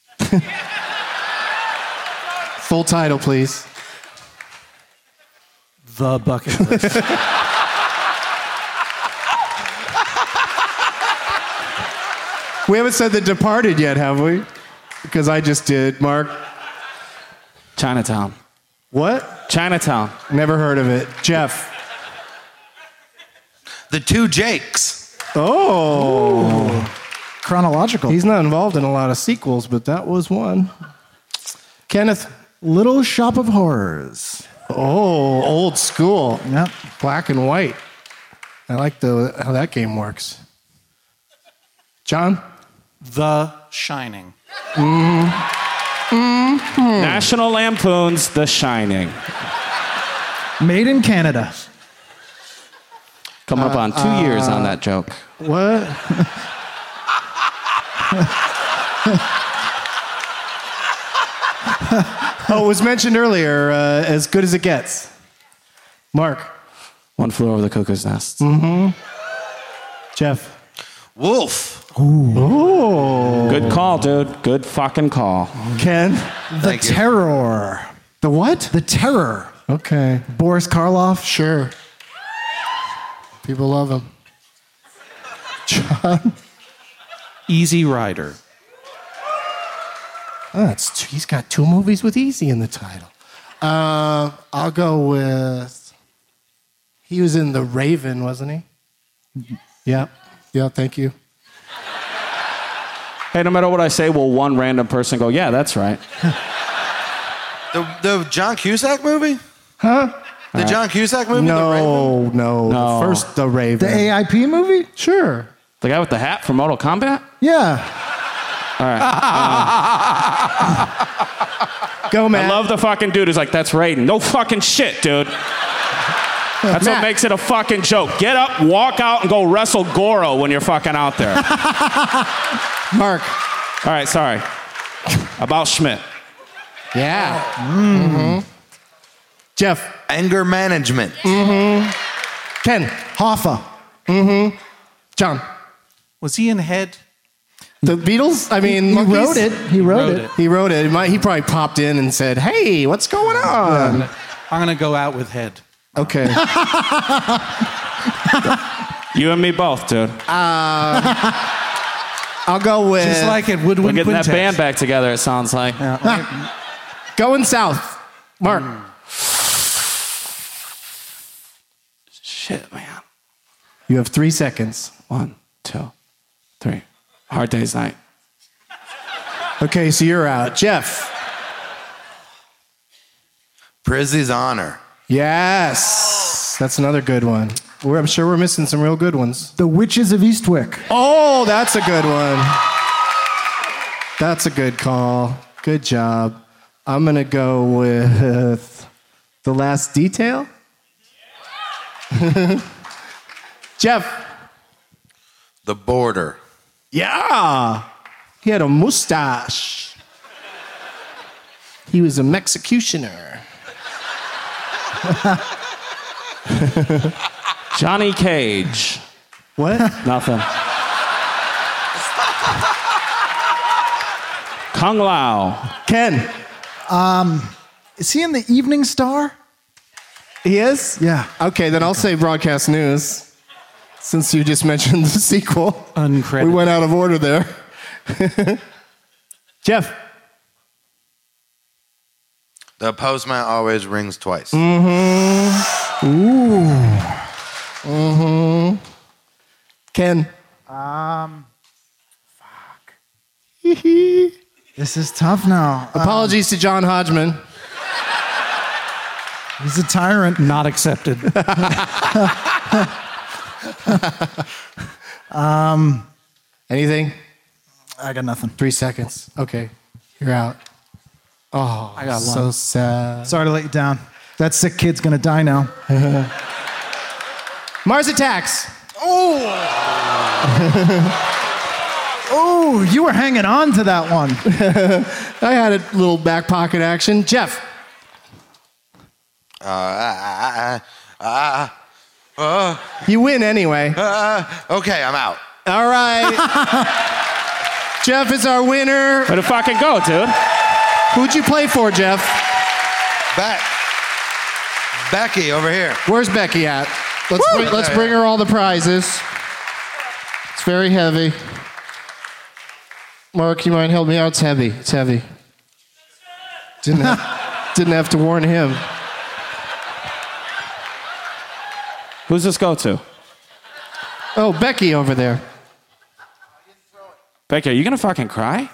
Full title, please. The Bucket List. We haven't said The Departed yet, have we? Because I just did. Mark? Chinatown. What? Chinatown. Never heard of it. Jeff? The Two Jakes. Oh. Ooh. Chronological. He's not involved in a lot of sequels, but that was one. Kenneth? Little Shop of Horrors. Oh, old school. Yep. Black and white. I like how that game works. John? The Shining. Mm-hmm. National Lampoon's The Shining. Made in Canada. Coming up on 2 years on that joke. What? Oh, it was mentioned earlier, As Good as It Gets. Mark? One Flew Over the Cuckoo's Nest. Mm-hmm. Jeff? Wolf. Ooh. Good call, dude. Good fucking call. Ken? The Terror. The what? The Terror. Okay. Boris Karloff. Sure. People love him. John? Easy Rider. Oh, he's got 2 movies with Easy in the title. I'll go with... He was in The Raven, wasn't he? Yeah. Yeah, thank you. Hey, no matter what I say, will one random person go, yeah, that's right? The John Cusack movie? Huh? The John Cusack movie? No. No. First, The Raven. The AIP movie? Sure. The guy with the hat from Mortal Kombat? Yeah. All right. Go, Matt. I love the fucking dude who's like, that's Raiden. No fucking shit, dude. That's what makes it a fucking joke. Get up, walk out, and go wrestle Goro when you're fucking out there. Mark. All right, sorry. About Schmidt. Yeah. Mm-hmm. Jeff. Anger Management. Mm-hmm. Ken. Hoffa. Mm-hmm. John. Was he in Head? The Beatles? I mean, he Monkeys? wrote it. He wrote it. He wrote it. He probably popped in and said, hey, what's going on? I'm going to go out with Head. Okay. You and me both, dude. I'll go with... Just like at We're Woodwind getting that Quintet. band back together, it sounds like. Going south. Mark. Shit, man. You have 3 seconds. 1, 2, 3. Hard Day's Night. Okay, so you're out. Jeff. Prizzy's Honor. Yes. That's another good one. I'm sure we're missing some real good ones. The Witches of Eastwick. Oh, that's a good one. That's a good call. Good job. I'm going to go with The Last Detail. Jeff. The Border. Yeah. He had a mustache. He was a Mexicutioner. Johnny Cage. What? Nothing. Kung Lao. Ken. Is he in the Evening Star? He is? Yeah. Okay, then I'll say Broadcast News, since you just mentioned the sequel. Uncredited. We went out of order there. Jeff. The Postman Always Rings Twice. Mm-hmm. Ooh. Mm-hmm. Ken. Fuck. This is tough now. Apologies to John Hodgman. He's a tyrant. Not accepted. Anything? I got nothing. 3 seconds. Okay. You're out. Oh, I got so one. sad. Sorry to let you down. That sick kid's gonna die now. Mars Attacks. Oh, you were hanging on to that one. I had a little back pocket action. Jeff. You win anyway. Okay, I'm out. All right. Jeff is our winner. Way to fucking go, dude. Who'd you play for, Jeff? Becky over here. Where's Becky at? Let's bring her all the prizes. It's very heavy. Mark, you mind help me out? It's heavy. It's heavy. Didn't have to warn him. Who's this go to? Oh, Becky over there. Becky, are you gonna fucking cry?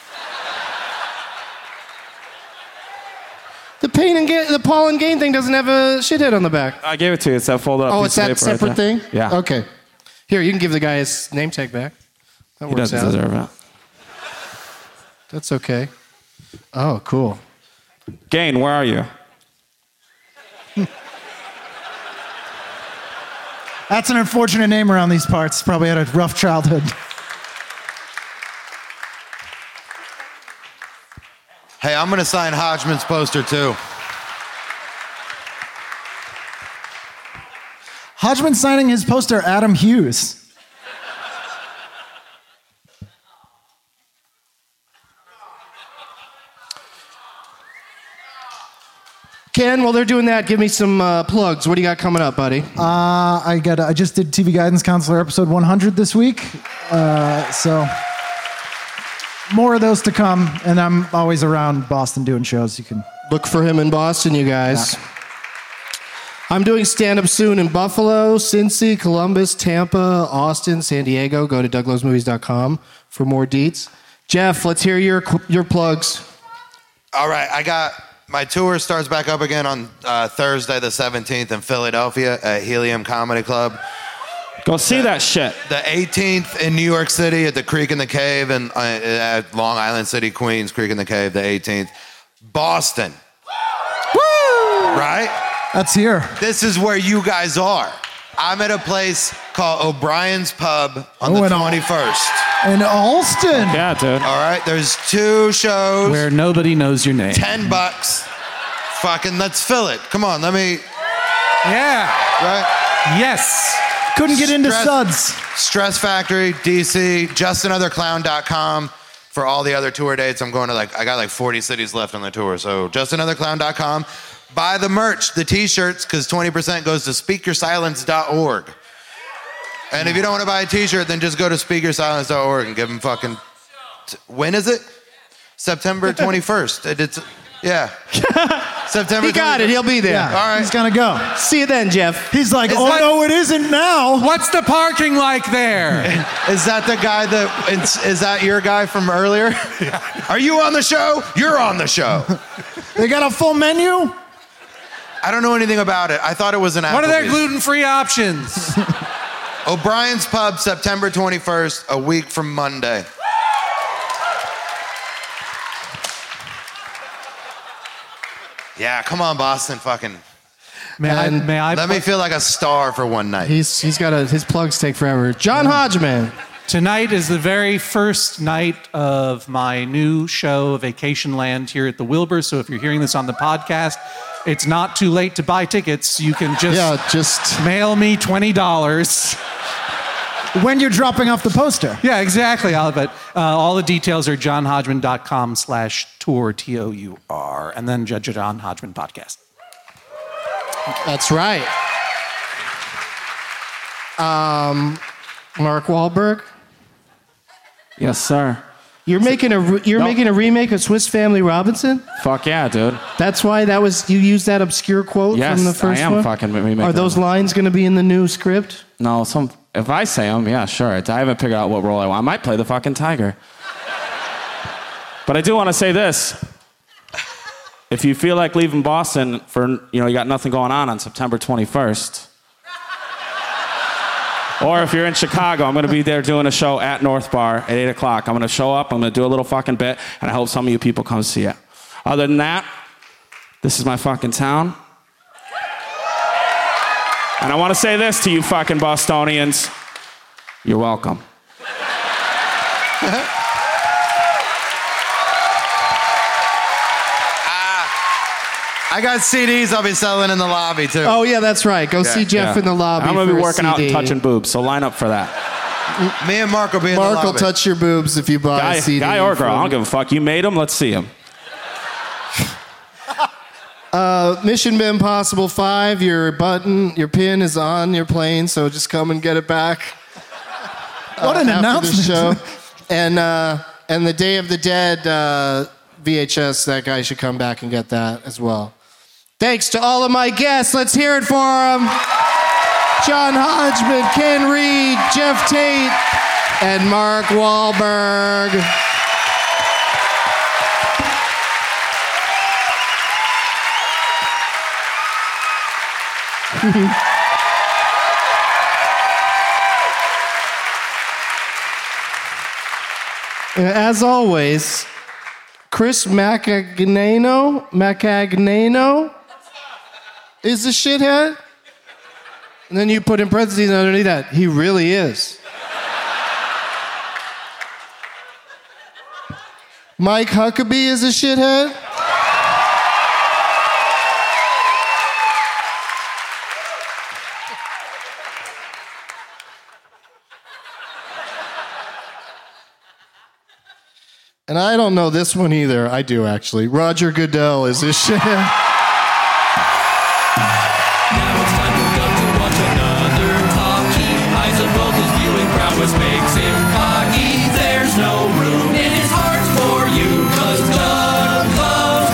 The Paul and Gain thing doesn't have a shithead on the back. I gave it to you. It's that fold up. Oh, it's that separate thing? Yeah. Okay. Here, you can give the guy his name tag back. That He works doesn't out. deserve it. That's okay. Oh, cool. Gain, where are you? That's an unfortunate name around these parts. Probably had a rough childhood. Hey, I'm going to sign Hodgman's poster too. Hodgman signing his poster, Adam Hughes. Ken, while they're doing that, give me some plugs. What do you got coming up, buddy? I just did TV Guidance Counselor episode 100 this week. So more of those to come. And I'm always around Boston doing shows. You can look for him in Boston, you guys. Yeah. I'm doing stand-up soon in Buffalo, Cincy, Columbus, Tampa, Austin, San Diego. Go to douglovesmovies.com for more deets. Jeff, let's hear your plugs. All right, I got my tour starts back up again on Thursday the 17th in Philadelphia at Helium Comedy Club. Go see that shit. The 18th in New York City at the Creek in the Cave and at Long Island City, Queens, Creek in the Cave, the 18th. Boston. Woo! Right? That's here. This is where you guys are. I'm at a place called O'Brien's Pub on the 21st. In Alston. Yeah, dude. All right, there's 2 shows. Where nobody knows your name. $10. Fucking let's fill it. Come on, let me. Yeah. Right? Yes. Couldn't get into Suds. Stress Factory, DC, justanotherclown.com for all the other tour dates. I'm going to I got 40 cities left on the tour. So justanotherclown.com. Buy the merch, the t-shirts, because 20% goes to speakyoursilence.org. And if you don't want to buy a t-shirt, then just go to speakyoursilence.org and give them fucking... When is it? September 21st. Yeah. September. He got it. He'll be there. Yeah. All right. He's gonna go. See you then, Jeff. He's like, no, it isn't now. What's the parking like there? Is that the guy is that your guy from earlier? Are you on the show? You're on the show. They got a full menu? I don't know anything about it. I thought it was an Applebee's. What are their gluten-free options? O'Brien's Pub, September 21st, a week from Monday. Yeah, come on, Boston, fucking. May I let me feel like a star for one night. He's got his plugs take forever. John Hodgman. Tonight is the very first night of my new show, Vacation Land, here at the Wilbur. So if you're hearing this on the podcast, it's not too late to buy tickets. You can just mail me $20. When you're dropping off the poster. Yeah, exactly. But all the details are johnhodgman.com/tour, Tour, and then Judge John Hodgman podcast. That's right. Mark Wahlberg. Yes, sir. You're making a remake of Swiss Family Robinson? Fuck yeah, dude. That's why you used that obscure quote from the first one? Yes, I am fucking remaking. Are those lines going to be in the new script? No, if I say them, yeah, sure. I haven't figured out what role I want. I might play the fucking tiger. But I do want to say this. If you feel like leaving Boston you got nothing going on September 21st, or if you're in Chicago, I'm going to be there doing a show at North Bar at 8 o'clock. I'm going to show up, I'm going to do a little fucking bit, and I hope some of you people come see it. Other than that, this is my fucking town. And I want to say this to you fucking Bostonians. You're welcome. I got CDs I'll be selling in the lobby, too. Oh, yeah, that's right. Go see Jeff in the lobby. I'm going to be for a working out and CD. touching boobs, so line up for that. Me and Mark will be in the lobby. Mark will touch your boobs if you buy a CD. Guy or girl, I don't give a fuck. You made them, let's see them. Mission Impossible 5, your pin is on your plane, so just come and get it back. What an after announcement. the show. And the Day of the Dead VHS, that guy should come back and get that as well. Thanks to all of my guests. Let's hear it for them. John Hodgman, Ken Reed, Jeff Tate, and Mark Wahlberg. As always, Chris Macagnano is a shithead. And then you put in parentheses underneath that, he really is. Mike Huckabee is a shithead. And I don't know this one either. I do, actually. Roger Goodell is a shithead. Makes him cocky. There's no room in his heart for you, 'cause Doug loves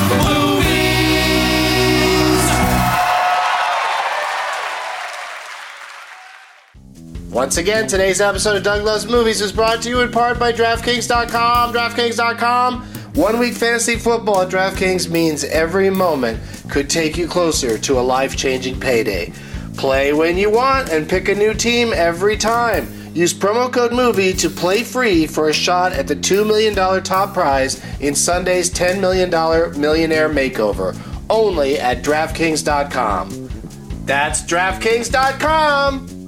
movies. Once again, today's episode of Doug Loves Movies is brought to you in part by DraftKings.com. DraftKings.com. 1 week fantasy football at DraftKings means every moment could take you closer to a life-changing payday. Play when you want and pick a new team every time. Use promo code MOVIE to play free for a shot at the $2 million top prize in Sunday's $10 million Millionaire Makeover. Only at DraftKings.com. That's DraftKings.com.